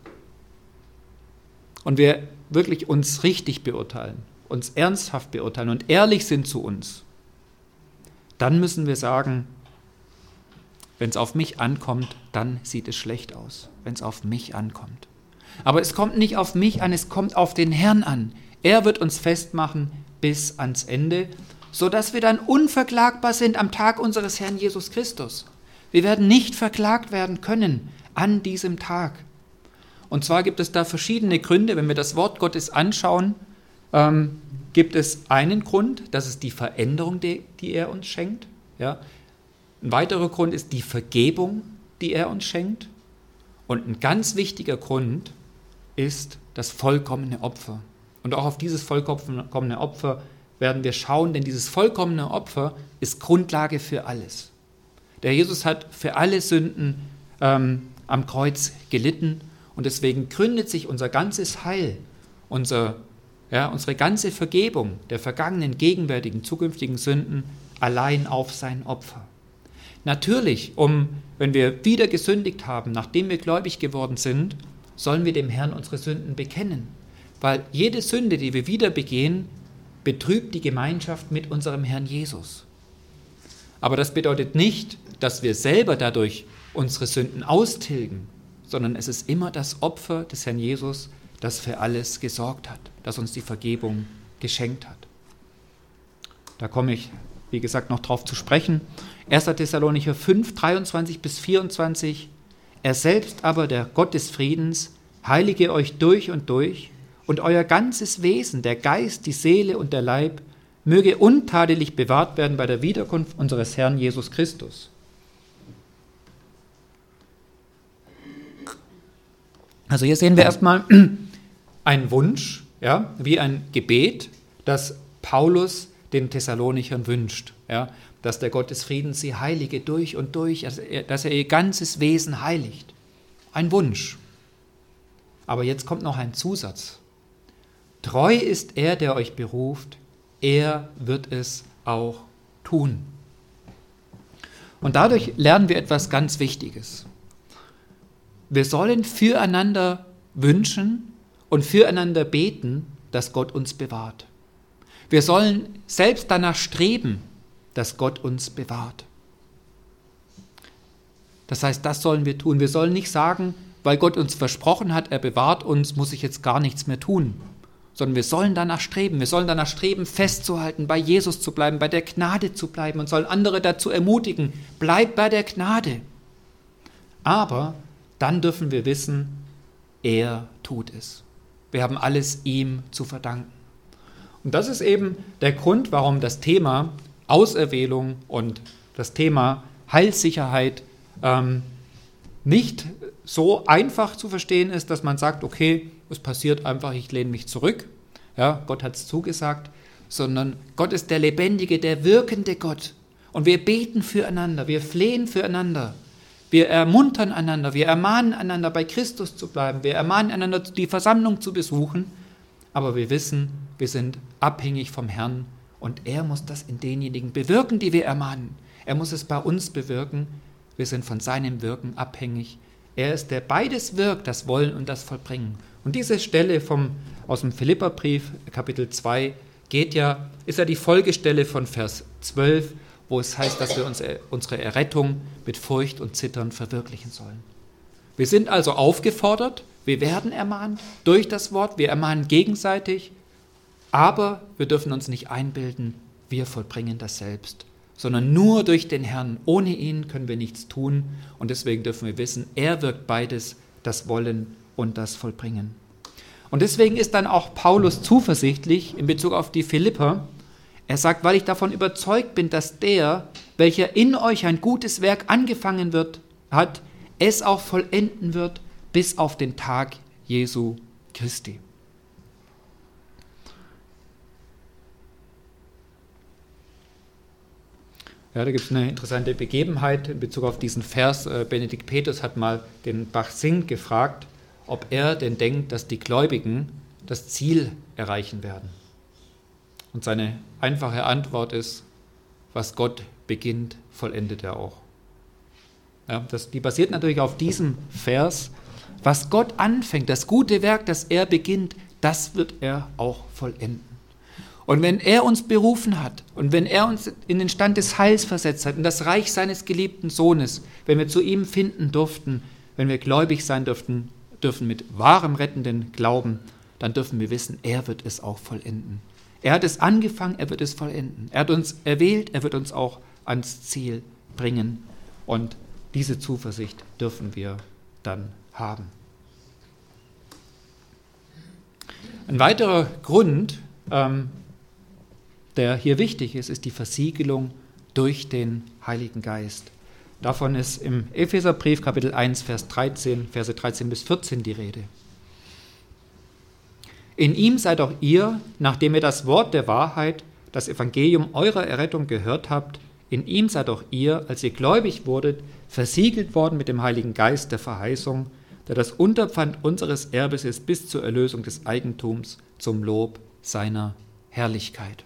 Und wir wirklich uns richtig beurteilen, uns ernsthaft beurteilen und ehrlich sind zu uns, dann müssen wir sagen, wenn es auf mich ankommt, dann sieht es schlecht aus, wenn es auf mich ankommt. Aber es kommt nicht auf mich an, es kommt auf den Herrn an. Er wird uns festmachen bis ans Ende, sodass wir dann unverklagbar sind am Tag unseres Herrn Jesus Christus. Wir werden nicht verklagt werden können an diesem Tag. Und zwar gibt es da verschiedene Gründe. Wenn wir das Wort Gottes anschauen, ähm, gibt es einen Grund, das ist die Veränderung, die, die er uns schenkt. Ja. Ein weiterer Grund ist die Vergebung, die er uns schenkt. Und ein ganz wichtiger Grund ist das vollkommene Opfer. Und auch auf dieses vollkommene Opfer werden wir schauen, denn dieses vollkommene Opfer ist Grundlage für alles. Der Jesus hat für alle Sünden ähm, am Kreuz gelitten und deswegen gründet sich unser ganzes Heil, unser, ja, unsere ganze Vergebung der vergangenen, gegenwärtigen, zukünftigen Sünden allein auf sein Opfer. Natürlich, um, wenn wir wieder gesündigt haben, nachdem wir gläubig geworden sind, sollen wir dem Herrn unsere Sünden bekennen, weil jede Sünde, die wir wieder begehen, betrübt die Gemeinschaft mit unserem Herrn Jesus. Aber das bedeutet nicht, dass wir selber dadurch unsere Sünden austilgen, sondern es ist immer das Opfer des Herrn Jesus, das für alles gesorgt hat, das uns die Vergebung geschenkt hat. Da komme ich, wie gesagt, noch drauf zu sprechen. erster Thessalonicher fünf, dreiundzwanzig bis vierundzwanzig. Er selbst aber, der Gott des Friedens, heilige euch durch und durch und euer ganzes Wesen, der Geist, die Seele und der Leib, möge untadelig bewahrt werden bei der Wiederkunft unseres Herrn Jesus Christus. Also hier sehen wir erstmal einen Wunsch, ja, wie ein Gebet, das Paulus den Thessalonichern wünscht, ja, dass der Gott des Friedens sie heilige durch und durch, dass er ihr ganzes Wesen heiligt. Ein Wunsch. Aber jetzt kommt noch ein Zusatz. Treu ist er, der euch beruft, er wird es auch tun. Und dadurch lernen wir etwas ganz Wichtiges. Wir sollen füreinander wünschen und füreinander beten, dass Gott uns bewahrt. Wir sollen selbst danach streben, dass Gott uns bewahrt. Das heißt, das sollen wir tun. Wir sollen nicht sagen, weil Gott uns versprochen hat, er bewahrt uns, muss ich jetzt gar nichts mehr tun. Sondern wir sollen danach streben. Wir sollen danach streben, festzuhalten, bei Jesus zu bleiben, bei der Gnade zu bleiben und sollen andere dazu ermutigen, bleib bei der Gnade. Aber dann dürfen wir wissen, er tut es. Wir haben alles ihm zu verdanken. Und das ist eben der Grund, warum das Thema Auserwählung und das Thema Heilssicherheit ähm, nicht so einfach zu verstehen ist, dass man sagt, okay, es passiert einfach, ich lehne mich zurück. Ja, Gott hat es zugesagt, sondern Gott ist der lebendige, der wirkende Gott. Und wir beten füreinander, wir flehen füreinander. Wir ermuntern einander, wir ermahnen einander, bei Christus zu bleiben. Wir ermahnen einander, die Versammlung zu besuchen. Aber wir wissen, wir sind abhängig vom Herrn und er muss das in denjenigen bewirken, die wir ermahnen. Er muss es bei uns bewirken, Wir sind von seinem Wirken abhängig. Er ist der beides wirkt, das Wollen und das Vollbringen. Und diese Stelle vom, aus dem Philipperbrief, Kapitel zwei, geht ja, ist ja die Folgestelle von Vers zwölf, wo es heißt, dass wir uns, unsere Errettung mit Furcht und Zittern verwirklichen sollen. Wir sind also aufgefordert, wir werden ermahnt durch das Wort, wir ermahnen gegenseitig, aber wir dürfen uns nicht einbilden, wir vollbringen das selbst, sondern nur durch den Herrn. Ohne ihn können wir nichts tun und deswegen dürfen wir wissen, er wirkt beides, das Wollen und das Vollbringen. Und deswegen ist dann auch Paulus zuversichtlich in Bezug auf die Philipper. Er sagt, weil ich davon überzeugt bin, dass der, welcher in euch ein gutes Werk angefangen wird, hat, es auch vollenden wird bis auf den Tag Jesu Christi. Ja, da gibt es eine interessante Begebenheit in Bezug auf diesen Vers. Benedikt Petrus hat mal den Bach-Sing gefragt, ob er denn denkt, dass die Gläubigen das Ziel erreichen werden. Und seine einfache Antwort ist, was Gott beginnt, vollendet er auch. Ja, das, die basiert natürlich auf diesem Vers. Was Gott anfängt, das gute Werk, das er beginnt, das wird er auch vollenden. Und wenn er uns berufen hat und wenn er uns in den Stand des Heils versetzt hat, in das Reich seines geliebten Sohnes, wenn wir zu ihm finden durften, wenn wir gläubig sein dürften, dürfen mit wahrem rettenden Glauben, dann dürfen wir wissen, er wird es auch vollenden. Er hat es angefangen, er wird es vollenden. Er hat uns erwählt, er wird uns auch ans Ziel bringen. Und diese Zuversicht dürfen wir dann haben. Ein weiterer Grund, ähm, der hier wichtig ist, ist die Versiegelung durch den Heiligen Geist. Davon ist im Epheserbrief Kapitel eins, Vers dreizehn, Verse dreizehn bis vierzehn die Rede. In ihm seid auch ihr, nachdem ihr das Wort der Wahrheit, das Evangelium eurer Errettung gehört habt, in ihm seid auch ihr, als ihr gläubig wurdet, versiegelt worden mit dem Heiligen Geist der Verheißung, der das Unterpfand unseres Erbes ist bis zur Erlösung des Eigentums zum Lob seiner Herrlichkeit.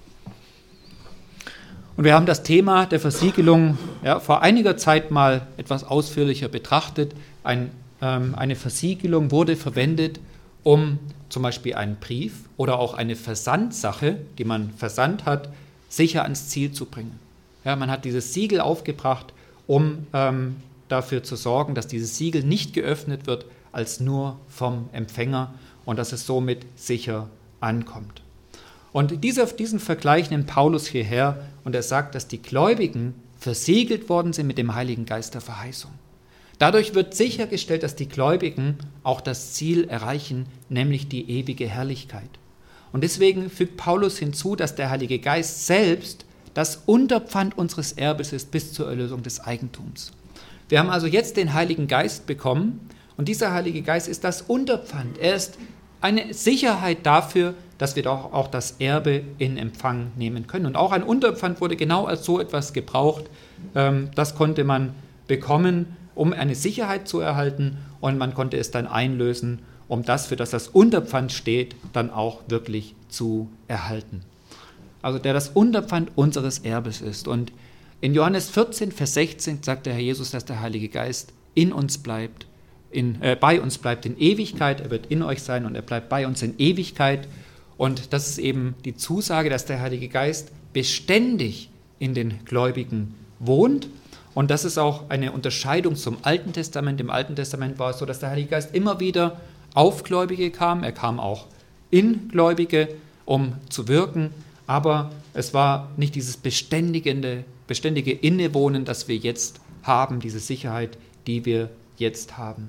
Und wir haben das Thema der Versiegelung ja, vor einiger Zeit mal etwas ausführlicher betrachtet. Ein, ähm, eine Versiegelung wurde verwendet, um zum Beispiel einen Brief oder auch eine Versandsache, die man versandt hat, sicher ans Ziel zu bringen. Ja, man hat dieses Siegel aufgebracht, um ähm, dafür zu sorgen, dass dieses Siegel nicht geöffnet wird, als nur vom Empfänger und dass es somit sicher ankommt. Und dieser, diesen Vergleich nimmt Paulus hierher und er sagt, dass die Gläubigen versiegelt worden sind mit dem Heiligen Geist der Verheißung. Dadurch wird sichergestellt, dass die Gläubigen auch das Ziel erreichen, nämlich die ewige Herrlichkeit. Und deswegen fügt Paulus hinzu, dass der Heilige Geist selbst das Unterpfand unseres Erbes ist bis zur Erlösung des Eigentums. Wir haben also jetzt den Heiligen Geist bekommen und dieser Heilige Geist ist das Unterpfand. Er ist eine Sicherheit dafür, dass wir doch auch das Erbe in Empfang nehmen können. Und auch ein Unterpfand wurde genau als so etwas gebraucht. Das konnte man bekommen, um eine Sicherheit zu erhalten und man konnte es dann einlösen, um das, für das das Unterpfand steht, dann auch wirklich zu erhalten. Also der das Unterpfand unseres Erbes ist. Und in Johannes vierzehn, Vers sechzehn sagt der Herr Jesus, dass der Heilige Geist in uns bleibt, in, äh, bei uns bleibt in Ewigkeit. Er wird in euch sein und er bleibt bei uns in Ewigkeit. Und das ist eben die Zusage, dass der Heilige Geist beständig in den Gläubigen wohnt. Und das ist auch eine Unterscheidung zum Alten Testament. Im Alten Testament war es so, dass der Heilige Geist immer wieder auf Gläubige kam. Er kam auch in Gläubige, um zu wirken. Aber es war nicht dieses beständige, beständige Innewohnen, das wir jetzt haben, diese Sicherheit, die wir jetzt haben.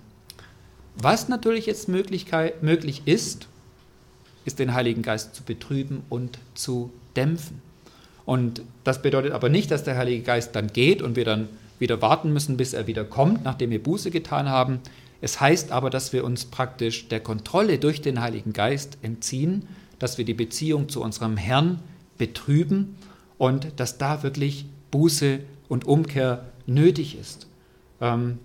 Was natürlich jetzt Möglichkeit, möglich ist, ist den Heiligen Geist zu betrüben und zu dämpfen. Und das bedeutet aber nicht, dass der Heilige Geist dann geht und wir dann wieder warten müssen, bis er wieder kommt, nachdem wir Buße getan haben. Es heißt aber, dass wir uns praktisch der Kontrolle durch den Heiligen Geist entziehen, dass wir die Beziehung zu unserem Herrn betrüben und dass da wirklich Buße und Umkehr nötig ist. Ähm,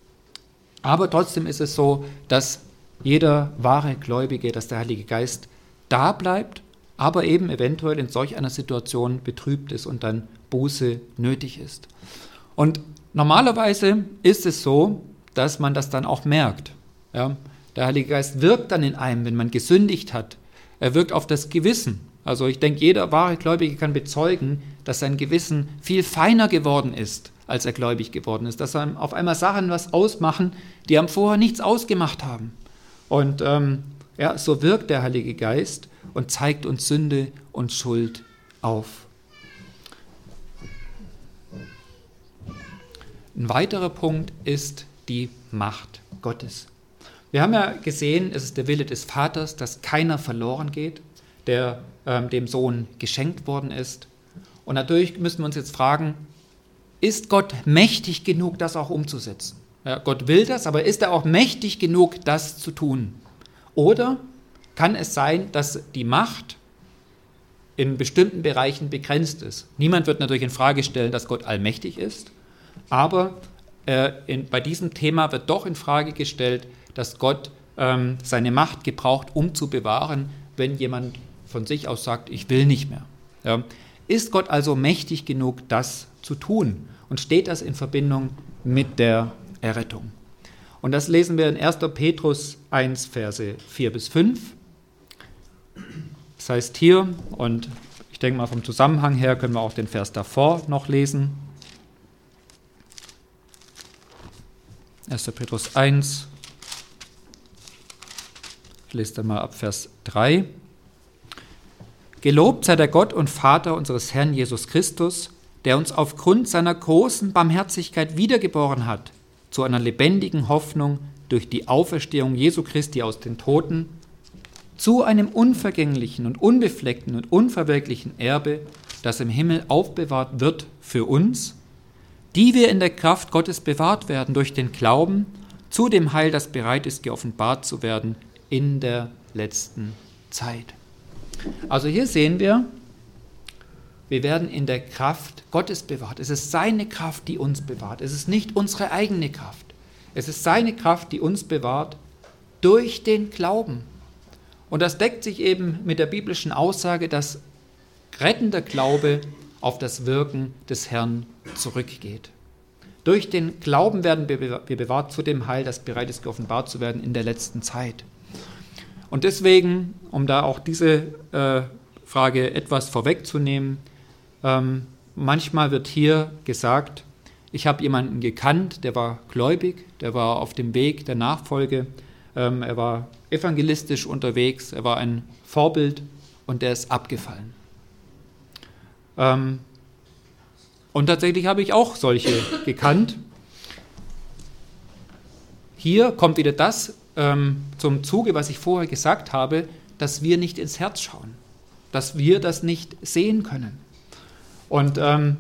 aber trotzdem ist es so, dass jeder wahre Gläubige, dass der Heilige Geist da bleibt, aber eben eventuell in solch einer Situation betrübt ist und dann Buße nötig ist. Und Normalerweise ist es so, dass man das dann auch merkt. Ja? Der Heilige Geist wirkt dann in einem, wenn man gesündigt hat. Er wirkt auf das Gewissen. Also ich denke, jeder wahre Gläubige kann bezeugen, dass sein Gewissen viel feiner geworden ist, als er gläubig geworden ist. Dass einem auf einmal Sachen was ausmachen, die einem vorher nichts ausgemacht haben. Und ähm, ja, so wirkt der Heilige Geist und zeigt uns Sünde und Schuld auf. Ein weiterer Punkt ist die Macht Gottes. Wir haben ja gesehen, es ist der Wille des Vaters, dass keiner verloren geht, der ähm, dem Sohn geschenkt worden ist. Und dadurch müssen wir uns jetzt fragen, ist Gott mächtig genug, das auch umzusetzen? Ja, Gott will das, aber ist er auch mächtig genug, das zu tun? Oder kann es sein, dass die Macht in bestimmten Bereichen begrenzt ist? Niemand wird natürlich in Frage stellen, dass Gott allmächtig ist, aber äh, in, bei diesem Thema wird doch in Frage gestellt, dass Gott ähm, seine Macht gebraucht, um zu bewahren, wenn jemand von sich aus sagt, ich will nicht mehr. Ja. Ist Gott also mächtig genug, das zu tun? Und steht das in Verbindung mit der Errettung? Und das lesen wir in erster Petrus eins, Verse vier bis fünf. Das heißt hier, und ich denke mal vom Zusammenhang her können wir auch den Vers davor noch lesen. erster Petrus eins, ich lese dann mal ab Vers drei. Gelobt sei der Gott und Vater unseres Herrn Jesus Christus, der uns aufgrund seiner großen Barmherzigkeit wiedergeboren hat, zu einer lebendigen Hoffnung durch die Auferstehung Jesu Christi aus den Toten, zu einem unvergänglichen und unbefleckten und unverwelklichen Erbe, das im Himmel aufbewahrt wird für uns, die wir in der Kraft Gottes bewahrt werden durch den Glauben zu dem Heil, das bereit ist, geoffenbart zu werden in der letzten Zeit. Also hier sehen wir, wir werden in der Kraft Gottes bewahrt. Es ist seine Kraft, die uns bewahrt. Es ist nicht unsere eigene Kraft. Es ist seine Kraft, die uns bewahrt durch den Glauben. Und das deckt sich eben mit der biblischen Aussage, dass rettender Glaube auf das Wirken des Herrn zurückgeht. Durch den Glauben werden wir bewahrt zu dem Heil, das bereit ist, geoffenbart zu werden in der letzten Zeit. Und deswegen, um da auch diese äh, Frage etwas vorwegzunehmen, ähm, manchmal wird hier gesagt, ich habe jemanden gekannt, der war gläubig, der war auf dem Weg der Nachfolge, ähm, er war evangelistisch unterwegs, er war ein Vorbild und der ist abgefallen. Ähm, und tatsächlich habe ich auch solche gekannt. Hier kommt wieder das ähm, zum Zuge, was ich vorher gesagt habe, dass wir nicht ins Herz schauen, dass wir das nicht sehen können. Und ähm,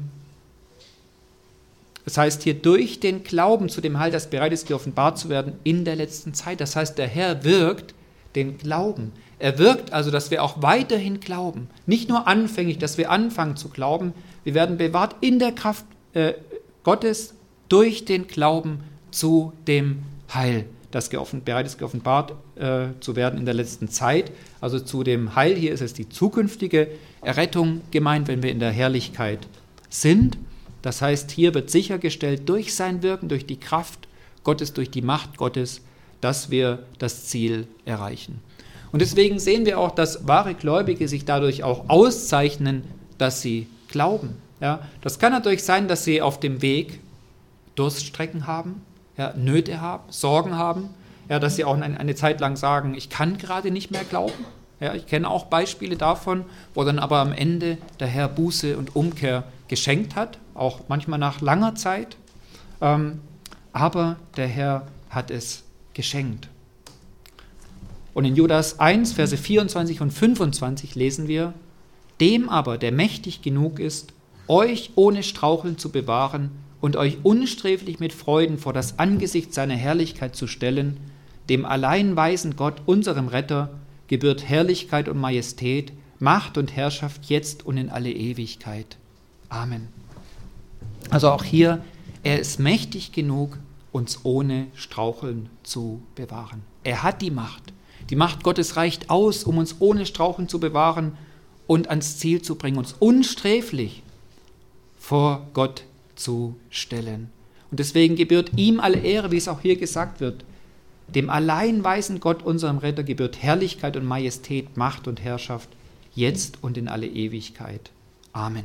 das heißt hier, durch den Glauben zu dem Heil, das bereit ist, geoffenbart zu werden in der letzten Zeit. Das heißt, der Herr wirkt den Glauben. Er wirkt also, dass wir auch weiterhin glauben. Nicht nur anfänglich, dass wir anfangen zu glauben. Wir werden bewahrt in der Kraft äh, Gottes durch den Glauben zu dem Heil, das geoffen, bereit ist, geoffenbart äh, zu werden in der letzten Zeit. Also zu dem Heil, hier ist es die zukünftige Errettung gemeint, wenn wir in der Herrlichkeit sind. Das heißt, hier wird sichergestellt durch sein Wirken, durch die Kraft Gottes, durch die Macht Gottes, dass wir das Ziel erreichen. Und deswegen sehen wir auch, dass wahre Gläubige sich dadurch auch auszeichnen, dass sie glauben. Ja, das kann natürlich sein, dass sie auf dem Weg Durststrecken haben, ja, Nöte haben, Sorgen haben, ja, dass sie auch eine, eine Zeit lang sagen, ich kann gerade nicht mehr glauben. Ja, ich kenne auch Beispiele davon, wo dann aber am Ende der Herr Buße und Umkehr geschenkt hat, auch manchmal nach langer Zeit. Ähm, aber der Herr hat es geschenkt. Und in Judas eins, Verse vierundzwanzig und fünfundzwanzig lesen wir, dem aber, der mächtig genug ist, euch ohne Straucheln zu bewahren und euch unsträflich mit Freuden vor das Angesicht seiner Herrlichkeit zu stellen, dem allein weisen Gott, unserem Retter, gebührt Herrlichkeit und Majestät, Macht und Herrschaft jetzt und in alle Ewigkeit. Amen. Also auch hier, er ist mächtig genug, uns ohne Straucheln zu bewahren. Er hat die Macht. Die Macht Gottes reicht aus, um uns ohne Straucheln zu bewahren und ans Ziel zu bringen, uns unsträflich vor Gott zu stellen. Und deswegen gebührt ihm alle Ehre, wie es auch hier gesagt wird. Dem allein weisen Gott, unserem Retter, gebührt Herrlichkeit und Majestät, Macht und Herrschaft, jetzt und in alle Ewigkeit. Amen.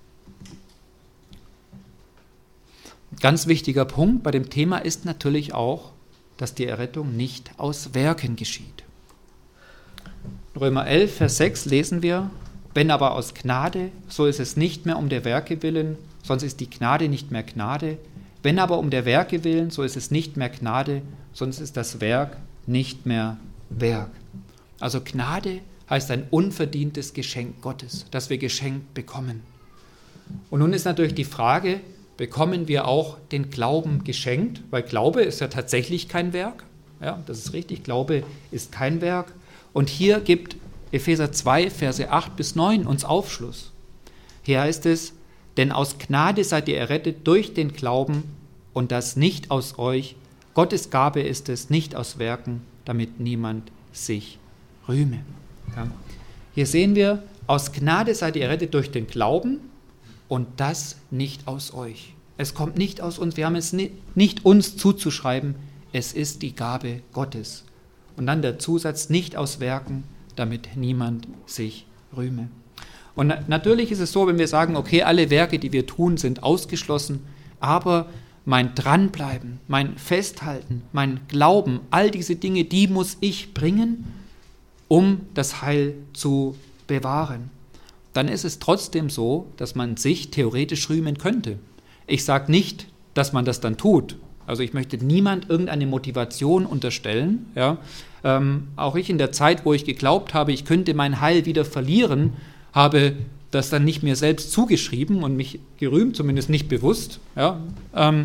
Ganz wichtiger Punkt bei dem Thema ist natürlich auch, dass die Errettung nicht aus Werken geschieht. In Römer elf, Vers sechs lesen wir, wenn aber aus Gnade, so ist es nicht mehr um der Werke willen, sonst ist die Gnade nicht mehr Gnade. Wenn aber um der Werke willen, so ist es nicht mehr Gnade, sonst ist das Werk nicht mehr Werk. Also Gnade heißt ein unverdientes Geschenk Gottes, das wir geschenkt bekommen. Und nun ist natürlich die Frage, bekommen wir auch den Glauben geschenkt? Weil Glaube ist ja tatsächlich kein Werk. Ja, das ist richtig, Glaube ist kein Werk. Und hier gibt Epheser zwei, Verse acht bis neun uns Aufschluss. Hier heißt es, denn aus Gnade seid ihr errettet durch den Glauben und das nicht aus euch. Gottes Gabe ist es, nicht aus Werken, damit niemand sich rühme. Ja. Hier sehen wir, aus Gnade seid ihr errettet durch den Glauben und das nicht aus euch. Es kommt nicht aus uns, wir haben es nicht uns zuzuschreiben, es ist die Gabe Gottes. Und dann der Zusatz, nicht aus Werken, damit niemand sich rühme. Und natürlich ist es so, wenn wir sagen, okay, alle Werke, die wir tun, sind ausgeschlossen, aber mein Dranbleiben, mein Festhalten, mein Glauben, all diese Dinge, die muss ich bringen, um das Heil zu bewahren. Dann ist es trotzdem so, dass man sich theoretisch rühmen könnte. Ich sage nicht, dass man das dann tut. Also ich möchte niemand irgendeine Motivation unterstellen. Ja. Ähm, auch ich in der Zeit, wo ich geglaubt habe, ich könnte mein Heil wieder verlieren, habe das dann nicht mir selbst zugeschrieben und mich gerühmt, zumindest nicht bewusst. Ja. Ähm,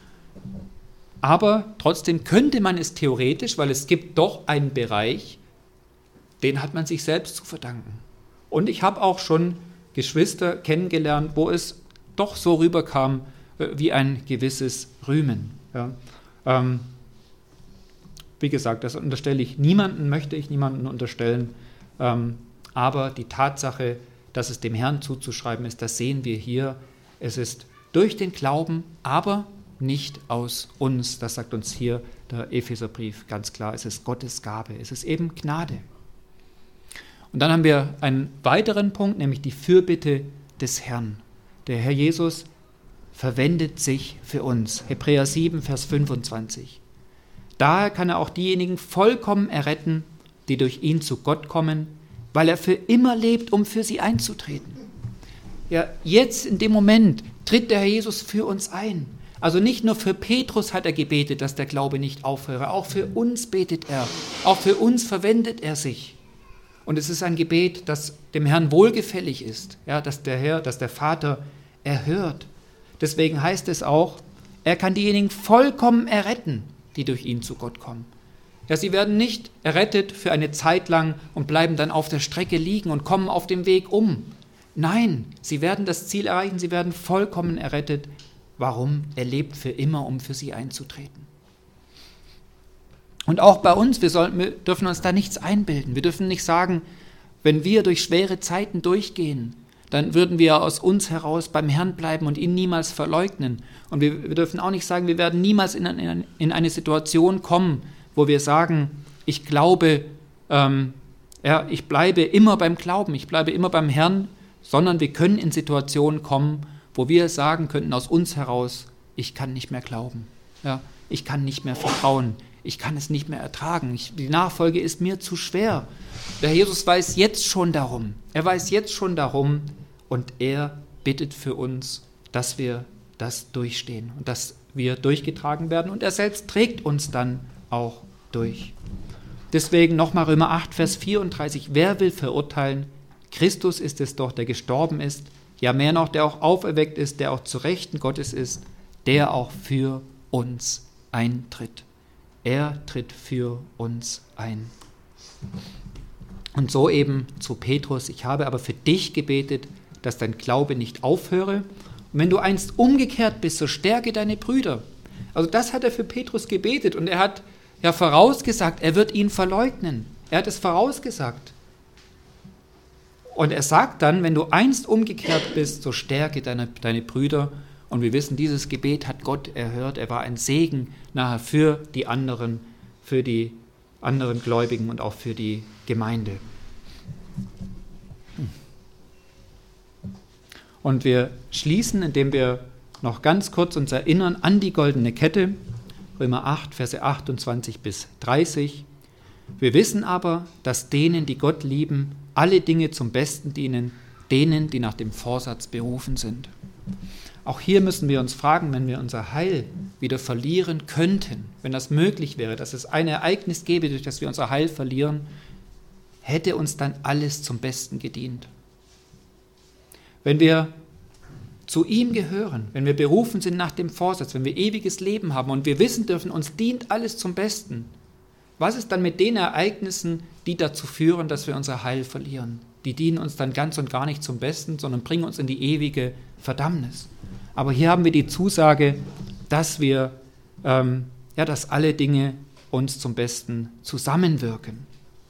aber trotzdem könnte man es theoretisch, weil es gibt doch einen Bereich, den hat man sich selbst zu verdanken. Und ich habe auch schon Geschwister kennengelernt, wo es doch so rüberkam äh, wie ein gewisses Rühmen. Ja. Ähm, wie gesagt, das unterstelle ich niemanden, möchte ich niemanden unterstellen. Ähm, aber die Tatsache, dass es dem Herrn zuzuschreiben ist, das sehen wir hier. Es ist durch den Glauben, aber nicht aus uns. Das sagt uns hier der Epheserbrief ganz klar. Es ist Gottes Gabe, es ist eben Gnade. Und dann haben wir einen weiteren Punkt, nämlich die Fürbitte des Herrn. Der Herr Jesus verwendet sich für uns. Hebräer sieben, Vers fünfundzwanzig. Daher kann er auch diejenigen vollkommen erretten, die durch ihn zu Gott kommen, weil er für immer lebt, um für sie einzutreten. Ja, jetzt in dem Moment tritt der Herr Jesus für uns ein. Also nicht nur für Petrus hat er gebetet, dass der Glaube nicht aufhöre, auch für uns betet er, auch für uns verwendet er sich. Und es ist ein Gebet, das dem Herrn wohlgefällig ist, ja, dass der Herr, dass der Vater erhört. Deswegen heißt es auch, er kann diejenigen vollkommen erretten, die durch ihn zu Gott kommen. Ja, sie werden nicht errettet für eine Zeit lang und bleiben dann auf der Strecke liegen und kommen auf dem Weg um. Nein, sie werden das Ziel erreichen, sie werden vollkommen errettet. Warum? Er lebt für immer, um für sie einzutreten. Und auch bei uns, wir, sollen, wir dürfen uns da nichts einbilden. Wir dürfen nicht sagen, wenn wir durch schwere Zeiten durchgehen, dann würden wir aus uns heraus beim Herrn bleiben und ihn niemals verleugnen. Und wir, wir dürfen auch nicht sagen, wir werden niemals in, in, in eine Situation kommen, wo wir sagen, ich glaube, ähm, ja, ich bleibe immer beim Glauben, ich bleibe immer beim Herrn, sondern wir können in Situationen kommen, wo wir sagen könnten aus uns heraus, ich kann nicht mehr glauben, ja, ich kann nicht mehr vertrauen, ich kann es nicht mehr ertragen, ich, die Nachfolge ist mir zu schwer. Der Jesus weiß jetzt schon darum, er weiß jetzt schon darum und er bittet für uns, dass wir das durchstehen und dass wir durchgetragen werden und er selbst trägt uns dann auch durch. Deswegen nochmal Römer acht, Vers vierunddreißig, wer will verurteilen? Christus ist es doch, der gestorben ist, ja mehr noch, der auch auferweckt ist, der auch zu Rechten Gottes ist, der auch für uns eintritt. Er tritt für uns ein. Und so eben zu Petrus, ich habe aber für dich gebetet, dass dein Glaube nicht aufhöre. Und wenn du einst umgekehrt bist, so stärke deine Brüder. Also das hat er für Petrus gebetet und er hat ja vorausgesagt, er wird ihn verleugnen. Er hat es vorausgesagt. Und er sagt dann, wenn du einst umgekehrt bist, so stärke deine, deine Brüder. Und wir wissen, dieses Gebet hat Gott erhört. Er war ein Segen nachher für die anderen, für die anderen Gläubigen und auch für die Gemeinde. Und wir schließen, indem wir noch ganz kurz uns erinnern an die goldene Kette, Römer acht, Verse achtundzwanzig bis dreißig. Wir wissen aber, dass denen, die Gott lieben, alle Dinge zum Besten dienen, denen, die nach dem Vorsatz berufen sind. Auch hier müssen wir uns fragen, wenn wir unser Heil wieder verlieren könnten, wenn das möglich wäre, dass es ein Ereignis gäbe, durch das wir unser Heil verlieren, hätte uns dann alles zum Besten gedient. Wenn wir zu ihm gehören, wenn wir berufen sind nach dem Vorsatz, wenn wir ewiges Leben haben und wir wissen dürfen, uns dient alles zum Besten, was ist dann mit den Ereignissen, die dazu führen, dass wir unser Heil verlieren? Die dienen uns dann ganz und gar nicht zum Besten, sondern bringen uns in die ewige Verdammnis. Aber hier haben wir die Zusage, dass wir, ähm, ja, dass alle Dinge uns zum Besten zusammenwirken.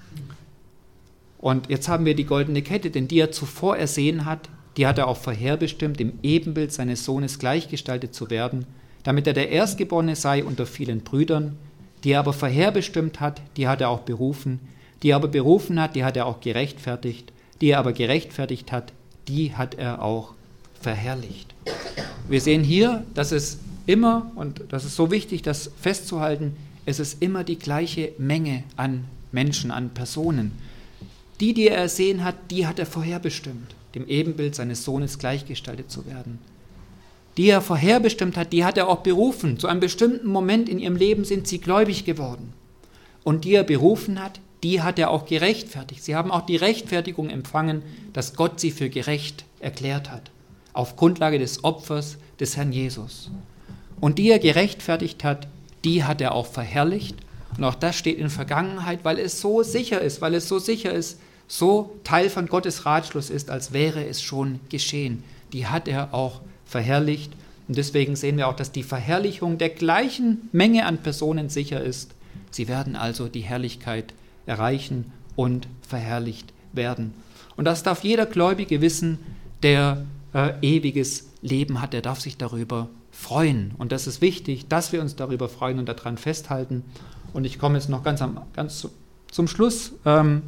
Und jetzt haben wir die goldene Kette, denn die er zuvor ersehen hat, die hat er auch vorherbestimmt, im Ebenbild seines Sohnes gleichgestaltet zu werden, damit er der Erstgeborene sei unter vielen Brüdern. Die er aber vorherbestimmt hat, die hat er auch berufen. Die er aber berufen hat, die hat er auch gerechtfertigt. Die er aber gerechtfertigt hat, die hat er auch verherrlicht. Wir sehen hier, dass es immer, und das ist so wichtig, das festzuhalten, es ist immer die gleiche Menge an Menschen, an Personen. Die, die er ersehen hat, die hat er vorherbestimmt, dem Ebenbild seines Sohnes gleichgestaltet zu werden. Die er vorherbestimmt hat, die hat er auch berufen. Zu einem bestimmten Moment in ihrem Leben sind sie gläubig geworden. Und die er berufen hat, die hat er auch gerechtfertigt. Sie haben auch die Rechtfertigung empfangen, dass Gott sie für gerecht erklärt hat, auf Grundlage des Opfers des Herrn Jesus. Und die er gerechtfertigt hat, die hat er auch verherrlicht. Und auch das steht in Vergangenheit, weil es so sicher ist, weil es so sicher ist, so Teil von Gottes Ratschluss ist, als wäre es schon geschehen. Die hat er auch verherrlicht. Und deswegen sehen wir auch, dass die Verherrlichung der gleichen Menge an Personen sicher ist. Sie werden also die Herrlichkeit erreichen und verherrlicht werden. Und das darf jeder Gläubige wissen, der äh, ewiges Leben hat. Der darf sich darüber freuen. Und das ist wichtig, dass wir uns darüber freuen und daran festhalten. Und ich komme jetzt noch ganz, am, ganz zu, zum Schluss ähm,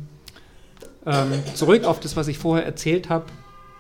ähm, zurück auf das, was ich vorher erzählt habe,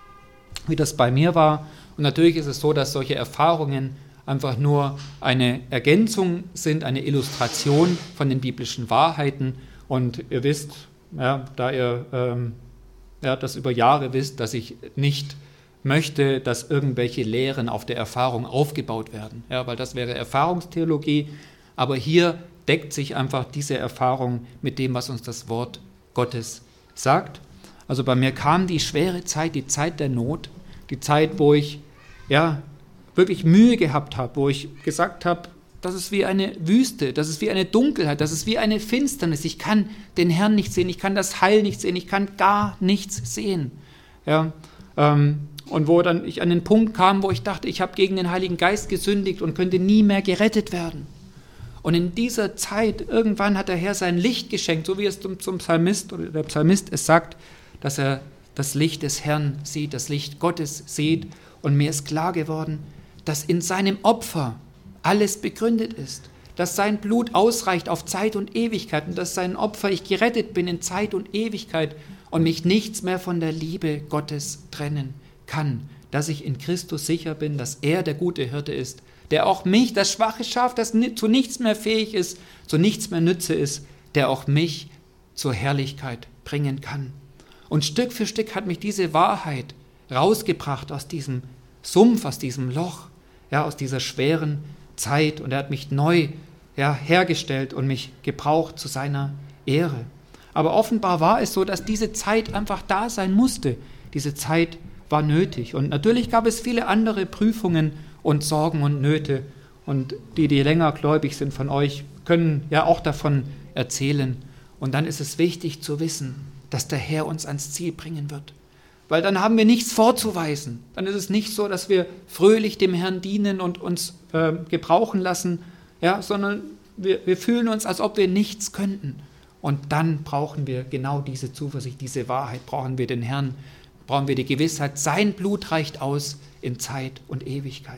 wie das bei mir war. Und natürlich ist es so, dass solche Erfahrungen einfach nur eine Ergänzung sind, eine Illustration von den biblischen Wahrheiten. Und ihr wisst, ja, da ihr ähm, ja, das über Jahre wisst, dass ich nicht möchte, dass irgendwelche Lehren auf der Erfahrung aufgebaut werden, ja, weil das wäre Erfahrungstheologie. Aber hier deckt sich einfach diese Erfahrung mit dem, was uns das Wort Gottes sagt. Also bei mir kam die schwere Zeit, die Zeit der Not, die Zeit, wo ich ja wirklich Mühe gehabt habe, wo ich gesagt habe, das ist wie eine Wüste, das ist wie eine Dunkelheit, das ist wie eine Finsternis. Ich kann den Herrn nicht sehen, ich kann das Heil nicht sehen, ich kann gar nichts sehen. Ja, ähm, und wo dann ich an den Punkt kam, wo ich dachte, ich habe gegen den Heiligen Geist gesündigt und könnte nie mehr gerettet werden. Und in dieser Zeit, irgendwann hat der Herr sein Licht geschenkt, so wie es zum, zum Psalmist oder der Psalmist es sagt, dass er das Licht des Herrn sieht, das Licht Gottes sieht. Und mir ist klar geworden, dass in seinem Opfer alles begründet ist, dass sein Blut ausreicht auf Zeit und Ewigkeit und dass sein Opfer, ich gerettet bin in Zeit und Ewigkeit und mich nichts mehr von der Liebe Gottes trennen kann, dass ich in Christus sicher bin, dass er der gute Hirte ist, der auch mich, das schwache Schaf, das zu nichts mehr fähig ist, zu nichts mehr Nütze ist, der auch mich zur Herrlichkeit bringen kann. Und Stück für Stück hat mich diese Wahrheit rausgebracht aus diesem Sumpf, aus diesem Loch, ja, aus dieser schweren Zeit. Und er hat mich neu ja, hergestellt und mich gebraucht zu seiner Ehre. Aber offenbar war es so, dass diese Zeit einfach da sein musste. Diese Zeit war nötig. Und natürlich gab es viele andere Prüfungen und Sorgen und Nöte. Und die, die länger gläubig sind von euch, können ja auch davon erzählen. Und dann ist es wichtig zu wissen, dass der Herr uns ans Ziel bringen wird. Weil dann haben wir nichts vorzuweisen. Dann ist es nicht so, dass wir fröhlich dem Herrn dienen und uns äh, gebrauchen lassen, ja, sondern wir, wir fühlen uns, als ob wir nichts könnten. Und dann brauchen wir genau diese Zuversicht, diese Wahrheit, brauchen wir den Herrn, brauchen wir die Gewissheit, sein Blut reicht aus in Zeit und Ewigkeit.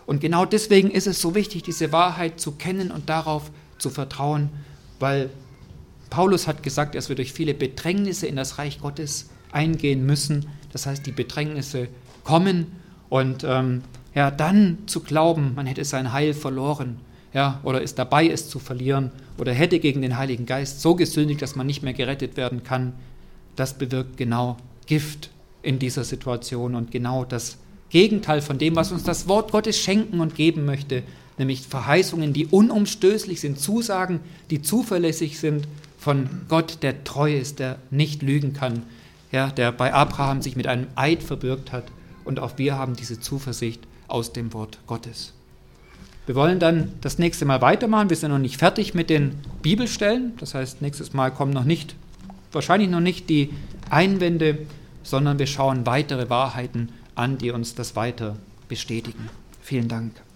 Und genau deswegen ist es so wichtig, diese Wahrheit zu kennen und darauf zu vertrauen, weil Paulus hat gesagt, dass wir durch viele Bedrängnisse in das Reich Gottes eingehen müssen. Das heißt, die Bedrängnisse kommen und ähm, ja, dann zu glauben, man hätte sein Heil verloren, ja, oder ist dabei, es zu verlieren, oder hätte gegen den Heiligen Geist so gesündigt, dass man nicht mehr gerettet werden kann, das bewirkt genau Gift in dieser Situation und genau das Gegenteil von dem, was uns das Wort Gottes schenken und geben möchte, nämlich Verheißungen, die unumstößlich sind, Zusagen, die zuverlässig sind von Gott, der treu ist, der nicht lügen kann, ja, der bei Abraham sich mit einem Eid verbürgt hat, und auch wir haben diese Zuversicht aus dem Wort Gottes. Wir wollen dann das nächste Mal weitermachen. Wir sind noch nicht fertig mit den Bibelstellen. Das heißt, nächstes Mal kommen noch nicht, wahrscheinlich noch nicht die Einwände, sondern wir schauen weitere Wahrheiten an, die uns das weiter bestätigen. Vielen Dank.